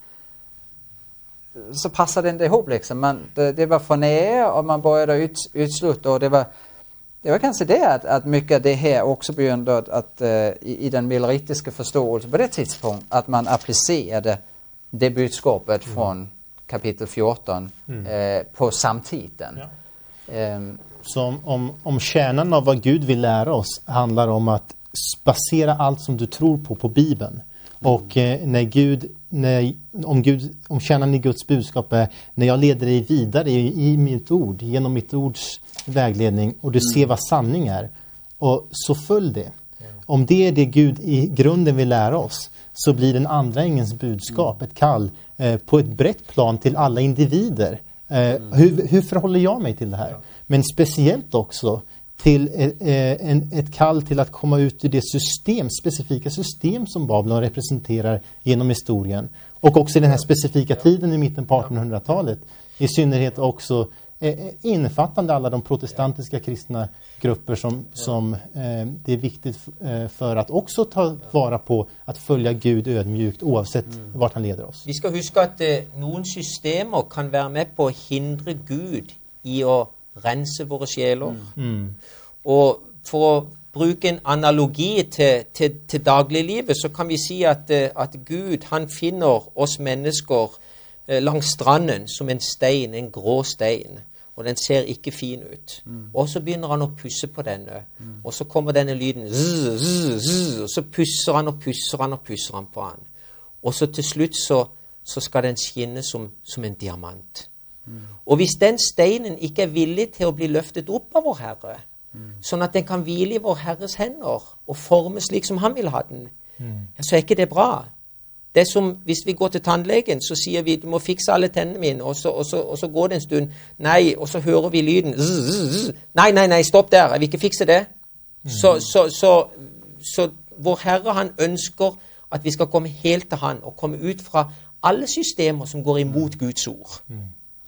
S1: så passade det inte ihop liksom. Man, det, det var för nära och man började ut, utsluta, och det var det var kanske det att, att mycket av det här också började att, att uh, i, i den milleritiska förståelsen på det tidspunkt att man applicerade det budskapet mm. från kapitel fjorton mm. eh, på samtiden.
S2: Ja. Um, Så om, om kärnan av vad Gud vill lära oss handlar om att basera allt som du tror på på Bibeln. Mm. Och eh, när Gud, när, om, Gud, om kärnan i Guds budskap är när jag leder dig vidare i, i mitt ord, genom mitt ords vägledning, och du mm. ser vad sanning är, och så följ det. Mm. Om det är det Gud i grunden vill lära oss, så blir den andra ängelns budskap mm. ett kall eh, på ett brett plan till alla individer. Eh, mm. hur, hur förhåller jag mig till det här? Ja. Men speciellt också till eh, en, ett kall till att komma ut ur det system, specifika system som Babylon representerar genom historien. Och också i den här specifika tiden i mitten på artonhundratalet. I synnerhet också eh, innefattande alla de protestantiska kristna grupper som, som eh, det är viktigt eh, för att också ta vara på att följa Gud ödmjukt oavsett mm. vart han leder oss.
S3: Vi ska huska att eh, någon systemer kan vara med på att hindra Gud i att rense våra själar. Mm. Mm. Och för att bruka en analogi till, till, till dagliglivet, så kan vi säga att, att Gud, han finner oss människor eh, längs stranden som en sten, en grå sten. Och den ser inte fin ut. Mm. Och så börjar han att pussa på den. Mm. Och så kommer den lyden. Zzz, zzz, zzz, och så pussar han och pussar han och pussar han på han. Och så till slut så, så ska den skinna som, som en diamant. Mm. Och hvis den stenen ikke er villig til å bli løftet opp av vår Herre, mm. sånn at den kan hvile i vår Herres hender og formes slik som han vil ha den, mm. ja, så er ikke det bra. Det er som hvis vi går til tannlegen, så sier vi du må fikse alle tennene mine, og så, og, så, og så går det en stund, nei, og så hører vi lyden, zzz, zzz, nei, nei, nei, stopp der, jeg vil ikke fikse det. Mm. Så, så, så, så vår Herre, han ønsker at vi skal komme helt til han, og komme ut fra alle systemer som går imot Guds ord.
S2: Mm.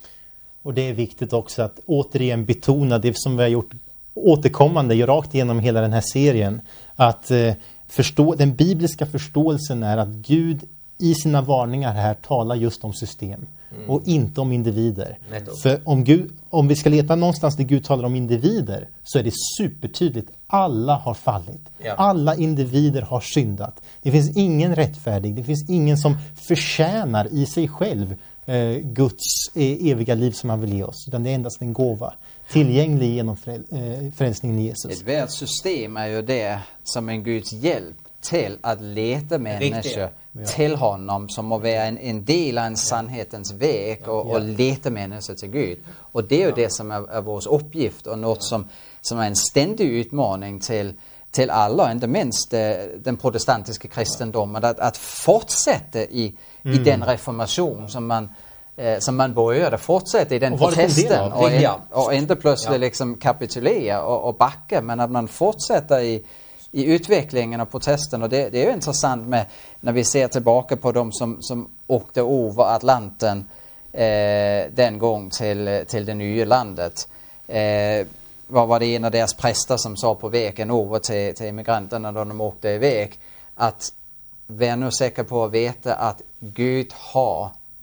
S2: Och det är viktigt också att återigen betona det som vi har gjort återkommande rakt igenom hela den här serien. Att eh, förstå, den bibliska förståelsen är att Gud i sina varningar här talar just om system mm. och inte om individer. Netto. För om, Gud, om vi ska leta någonstans där Gud talar om individer, så är det supertydligt. Alla har fallit. Ja. Alla individer har syndat. Det finns ingen rättfärdig. Det finns ingen som förtjänar i sig själv eh, Guds eh, eviga liv som han vill ge oss. Utan det är endast en gåva. Tillgänglig genom fräl, eh, frälsningen i Jesus.
S1: Ett världssystem är ju det som en Guds hjälp till att leta människor ja. till honom, som att vara en, en del av en sannhetens väg och, och leta människor till Gud. Och det är ju ja. det som är, är vår uppgift, och något som, som är en ständig utmaning till, till alla, inte minst eh, den protestantiska kristendomen, att, att fortsätta i, mm. i den reformation som man Eh, som man började fortsätta i den protesten och, en, och inte plötsligt ja. liksom kapitulera och, och backa, men att man fortsätter i, i utvecklingen av protesten. Och det, det är ju intressant med när vi ser tillbaka på de som, som åkte över Atlanten eh, den gång till, till det nya landet. Eh, vad var det en av deras präster som sa på vägen över till, till immigranterna då de åkte iväg, att vi är nu säkra på att veta att Gud har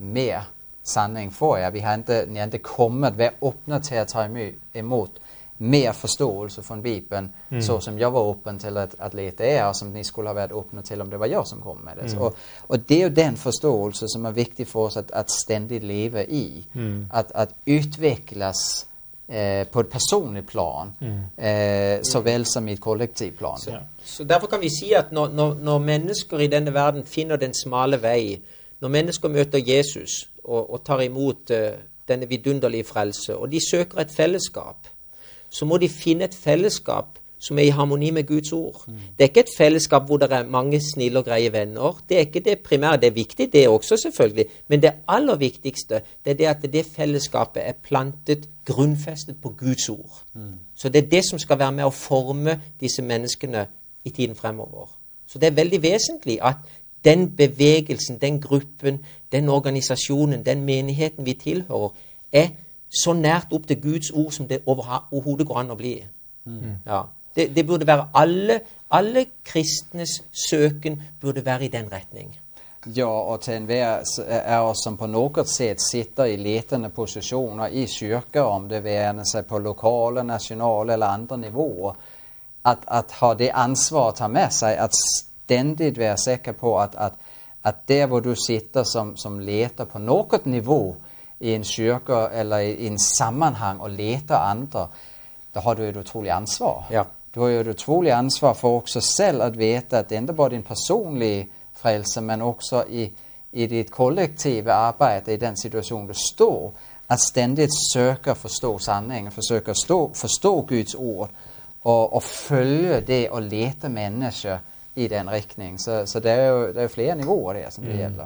S1: mer sanning får jag. Vi har inte, ni har inte kommit, vi är öppna till att ta emot mer förståelse från Bibeln, mm. så som jag var öppen till att, att leta er, och som ni skulle ha varit öppna till om det var jag som kom med det. Mm. Och, och det är ju den förståelse som är viktig för oss att, att ständigt leva i. Mm. Att, att utvecklas eh, på ett personligt plan, mm. eh, såväl som i ett kollektivplan.
S3: Så, så därför kan vi säga att när, när, när människor i denna världen finner den smala väg, när människor möter Jesus och, och tar emot uh, denna vidunderliga frälse, och de söker ett fällskap, så må de finne ett fällskap som är i harmoni med Guds ord. Mm. Det är inte ett fällskap där det är många snilla och grejer vänner. Det är inte det primära. Det är viktigt det också selvfølgelig. Men det allra viktigaste, det är det att det fällskapet är plantet, grundfästet på Guds ord. Mm. Så det är det som ska vara med och forma dessa människorna i tiden framöver. Så det är väldigt väsentligt att den bevegelsen, den gruppen, den organisationen, den menigheten vi tillhör är så närt upp till Guds ord som det overhodet går an att bli. Mm. Ja. Det, det borde vara alla, alla kristnes söken borde vara i den riktning.
S1: Ja, och till enhver är oss som på något sätt sitter i ledande positioner i kyrkor, om det är sig på lokala, nationella eller andra nivåer, att, att ha det ansvar att ta med sig, att ständigt vara säker på att, att, att där var du sitter som, som letar på något nivå i en kyrka eller i en sammanhang och letar andra, då har du ett otroligt ansvar.
S3: Ja.
S1: Du har ju ett otroligt ansvar för också själv att veta att det inte bara är din personliga frälse, men också i, i ditt kollektiva arbete, i den situation du står, att ständigt söka förstå sanningen, försöka stå, förstå Guds ord och, och följa det och leta människor i den riktning. Så, så det är ju det är flera nivåer det som det mm. gäller.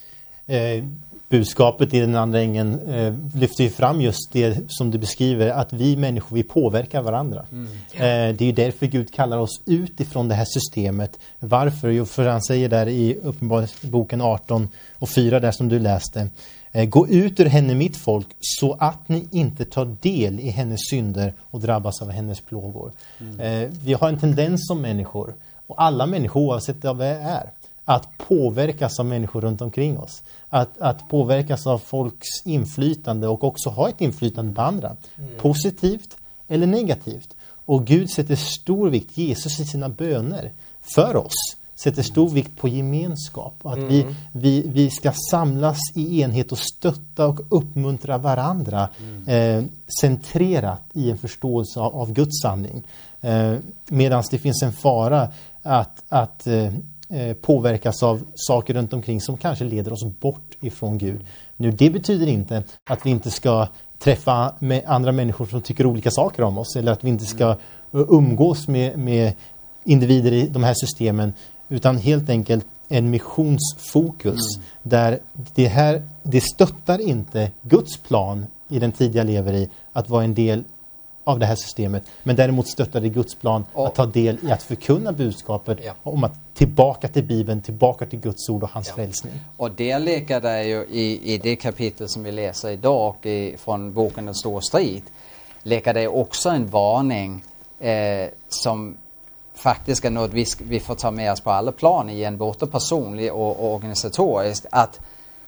S2: Eh, budskapet i den andra ängen eh, lyfter ju fram just det som du beskriver, att vi människor, vi påverkar varandra. Mm. Eh, det är ju därför Gud kallar oss ut ifrån det här systemet. Varför? Jo, för han säger där i Uppenbarelseboken arton och fyra där som du läste: eh, gå ut ur henne mitt folk, så att ni inte tar del i hennes synder och drabbas av hennes plågor. Mm. Eh, vi har en tendens som människor, och alla människor oavsett vad det är, att påverkas av människor runt omkring oss. Att, att påverkas av folks inflytande och också ha ett inflytande på andra. Mm. Positivt eller negativt. Och Gud sätter stor vikt, Jesus i sina böner för oss, sätter stor vikt på gemenskap. Att mm. vi, vi, vi ska samlas i enhet och stötta och uppmuntra varandra. Mm. Eh, centrerat i en förståelse av, av Guds sanning. Eh, Medan det finns en fara att, att eh, påverkas av saker runt omkring som kanske leder oss bort ifrån Gud. Nu, det betyder inte att vi inte ska träffa med andra människor som tycker olika saker om oss, eller att vi inte ska umgås med, med individer i de här systemen, utan helt enkelt en missionsfokus mm. där det här, det stöttar inte Guds plan i den tid jag lever i att vara en del av det här systemet, men däremot stöttar det Guds plan och att ta del i att förkunna budskapet ja. om att tillbaka till Bibeln, tillbaka till Guds ord och hans ja. frälsning.
S1: Och det ligger där ju i, i det kapitel som vi läser idag i, från boken Den stora strid, ligger det också en varning eh, som faktiskt är något vi, vi får ta med oss på alla plan igen, både personligt och, och organisatoriskt, att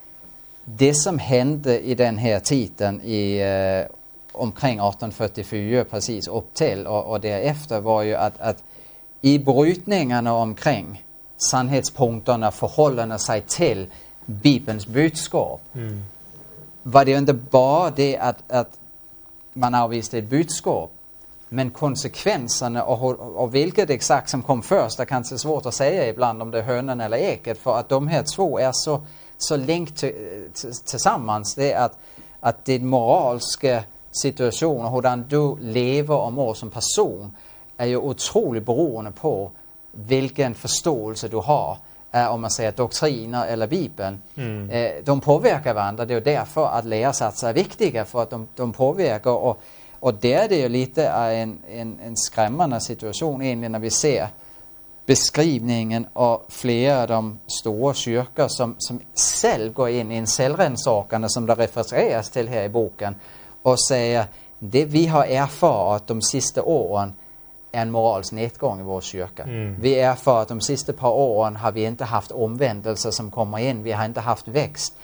S1: det som hände i den här tiden i eh, omkring arton fyrtiofyra precis upp till och, och därefter var ju att, att i brytningarna omkring sannhetspunkterna förhållande sig till Bibelns budskap mm. var det ju inte bara det att, att man avvisade ett budskap, men konsekvenserna och, och vilket exakt som kom först, det kanske är svårt att säga ibland om det är hönan eller ägget, för att de här två är så, så länkt tillsammans. Det är att, att det moraliska situation och hur du lever och mår som person är ju otroligt beroende på vilken förståelse du har, eh, om man säger doktriner eller Bibeln. Mm. Eh, de påverkar varandra, det är ju därför att lärsatser är viktiga, för att de, de påverkar, och, och det är det ju lite en, en, en skrämmande situation egentligen när vi ser beskrivningen av flera av de stora kyrkor som, som själv går in i en självrensakande, som det refereras till här i boken, och säger det vi har erfarit de sista åren är en moralisk nedgång i vår kyrka. Mm. Vi erfar att de sista par åren har vi inte haft omvändelse som kommer in. Vi har inte haft växt.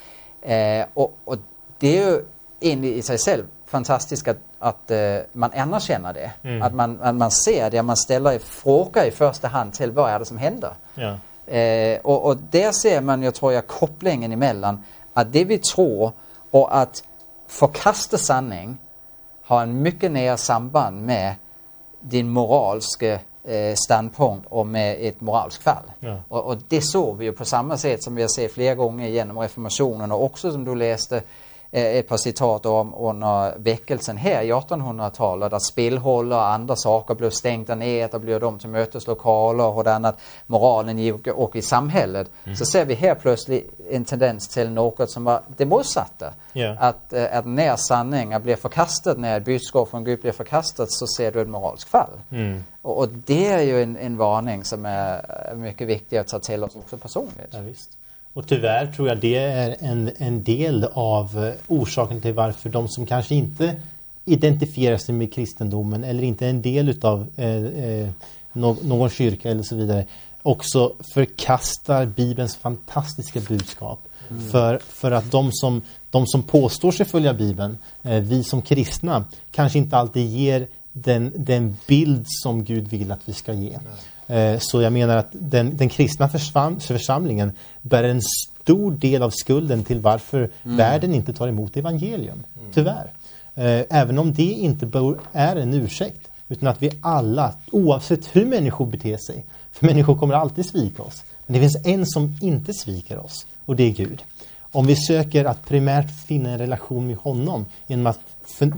S1: Eh, och, och det är ju in i sig själv fantastiskt att, att uh, man anerkänner det. Mm. Att man, att man ser det, man ställer fråga i första hand till vad är det som händer.
S2: Ja.
S1: Eh, och, och där ser man, jag tror jag, kopplingen emellan att det vi tror och att förkasta sanning har en mycket nära samband med din moralska eh, standpunkt och med ett moraliskt fall.
S2: Ja.
S1: Och, och det såg vi ju på samma sätt som vi har sett flera gånger genom reformationen och också som du läste ett par citat om under väckelsen här i artonhundratalet att spelhållare och andra saker blev stängda ner, att blir de till möteslokaler och hur att moralen gick och i samhället. Mm. Så ser vi här plötsligt en tendens till något som var det motsatta.
S2: Yeah.
S1: Att, att när sanningen blir förkastat, när ett budskap från Gud blir förkastat så ser du ett moraliskt fall. Mm. Och, och det är ju en, en varning som är mycket viktig att ta till oss också personligt.
S2: Ja, visst. Och tyvärr tror jag det är en, en del av orsaken till varför de som kanske inte identifierar sig med kristendomen eller inte är en del utav eh, eh, no, någon kyrka eller så vidare också förkastar Bibelns fantastiska budskap. Mm. För, för att de som, de som påstår sig följa Bibeln, eh, vi som kristna, kanske inte alltid ger den, den bild som Gud vill att vi ska ge. Mm. Så jag menar att den, den kristna försam, församlingen bär en stor del av skulden till varför mm. världen inte tar emot evangelium. Mm. Tyvärr. Även om det inte är en ursäkt. Utan att vi alla, oavsett hur människor beter sig. För människor kommer alltid svika oss. Men det finns en som inte sviker oss. Och det är Gud. Om vi söker att primärt finna en relation med honom. Genom att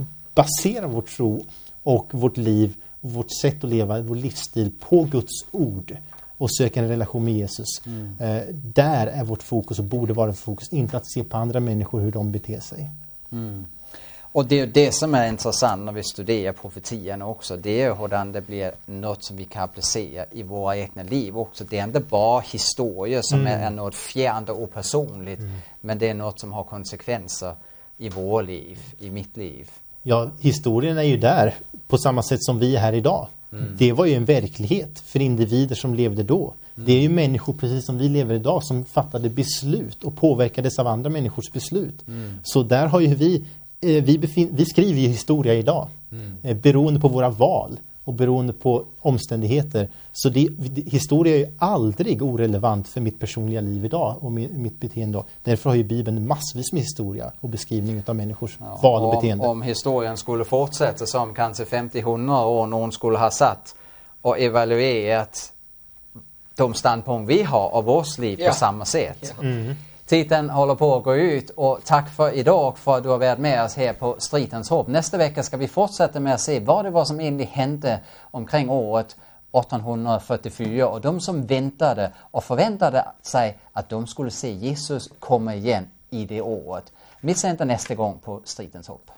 S2: basera vår tro och vårt liv, vårt sätt att leva, vår livsstil på Guds ord och söka en relation med Jesus. Mm. Eh, där är vårt fokus och borde vara fokus. Inte att se på andra människor hur de beter sig.
S1: Mm. Och det är det som är intressant när vi studerar profetierna också. Det är hur det blir något som vi kan applicera i våra egna liv också. Det är inte bara historier som mm. är, är något fjärnt och opersonligt. Mm. Men det är något som har konsekvenser i våra liv, i mitt liv.
S2: Ja, historien är ju där på samma sätt som vi är här idag. Mm. Det var ju en verklighet för individer som levde då. Mm. Det är ju människor precis som vi lever idag som fattade beslut och påverkades av andra människors beslut. Mm. Så där har ju vi, eh, vi, befin- vi skriver ju historia idag. Mm. Eh, beroende på våra val och beroende på omständigheter. Så det, historia är ju aldrig orelevant för mitt personliga liv idag och mitt beteende. Därför har ju Bibeln massvis med historia och beskrivning av människors ja, val och
S1: om,
S2: beteende.
S1: Om historien skulle fortsätta som kanske femtio hundra år någon skulle ha satt och evaluerat de standpunkt vi har av vårt liv ja. På samma sätt. Ja. Mm. Tiden håller på att gå ut och tack för idag för att du har varit med oss här på Stridens hopp. Nästa vecka ska vi fortsätta med att se vad det var som egentligen hände omkring året åttahundrafyrtiofyra och de som väntade och förväntade sig att de skulle se Jesus komma igen i det året. Missa inte nästa gång på Stridens hopp.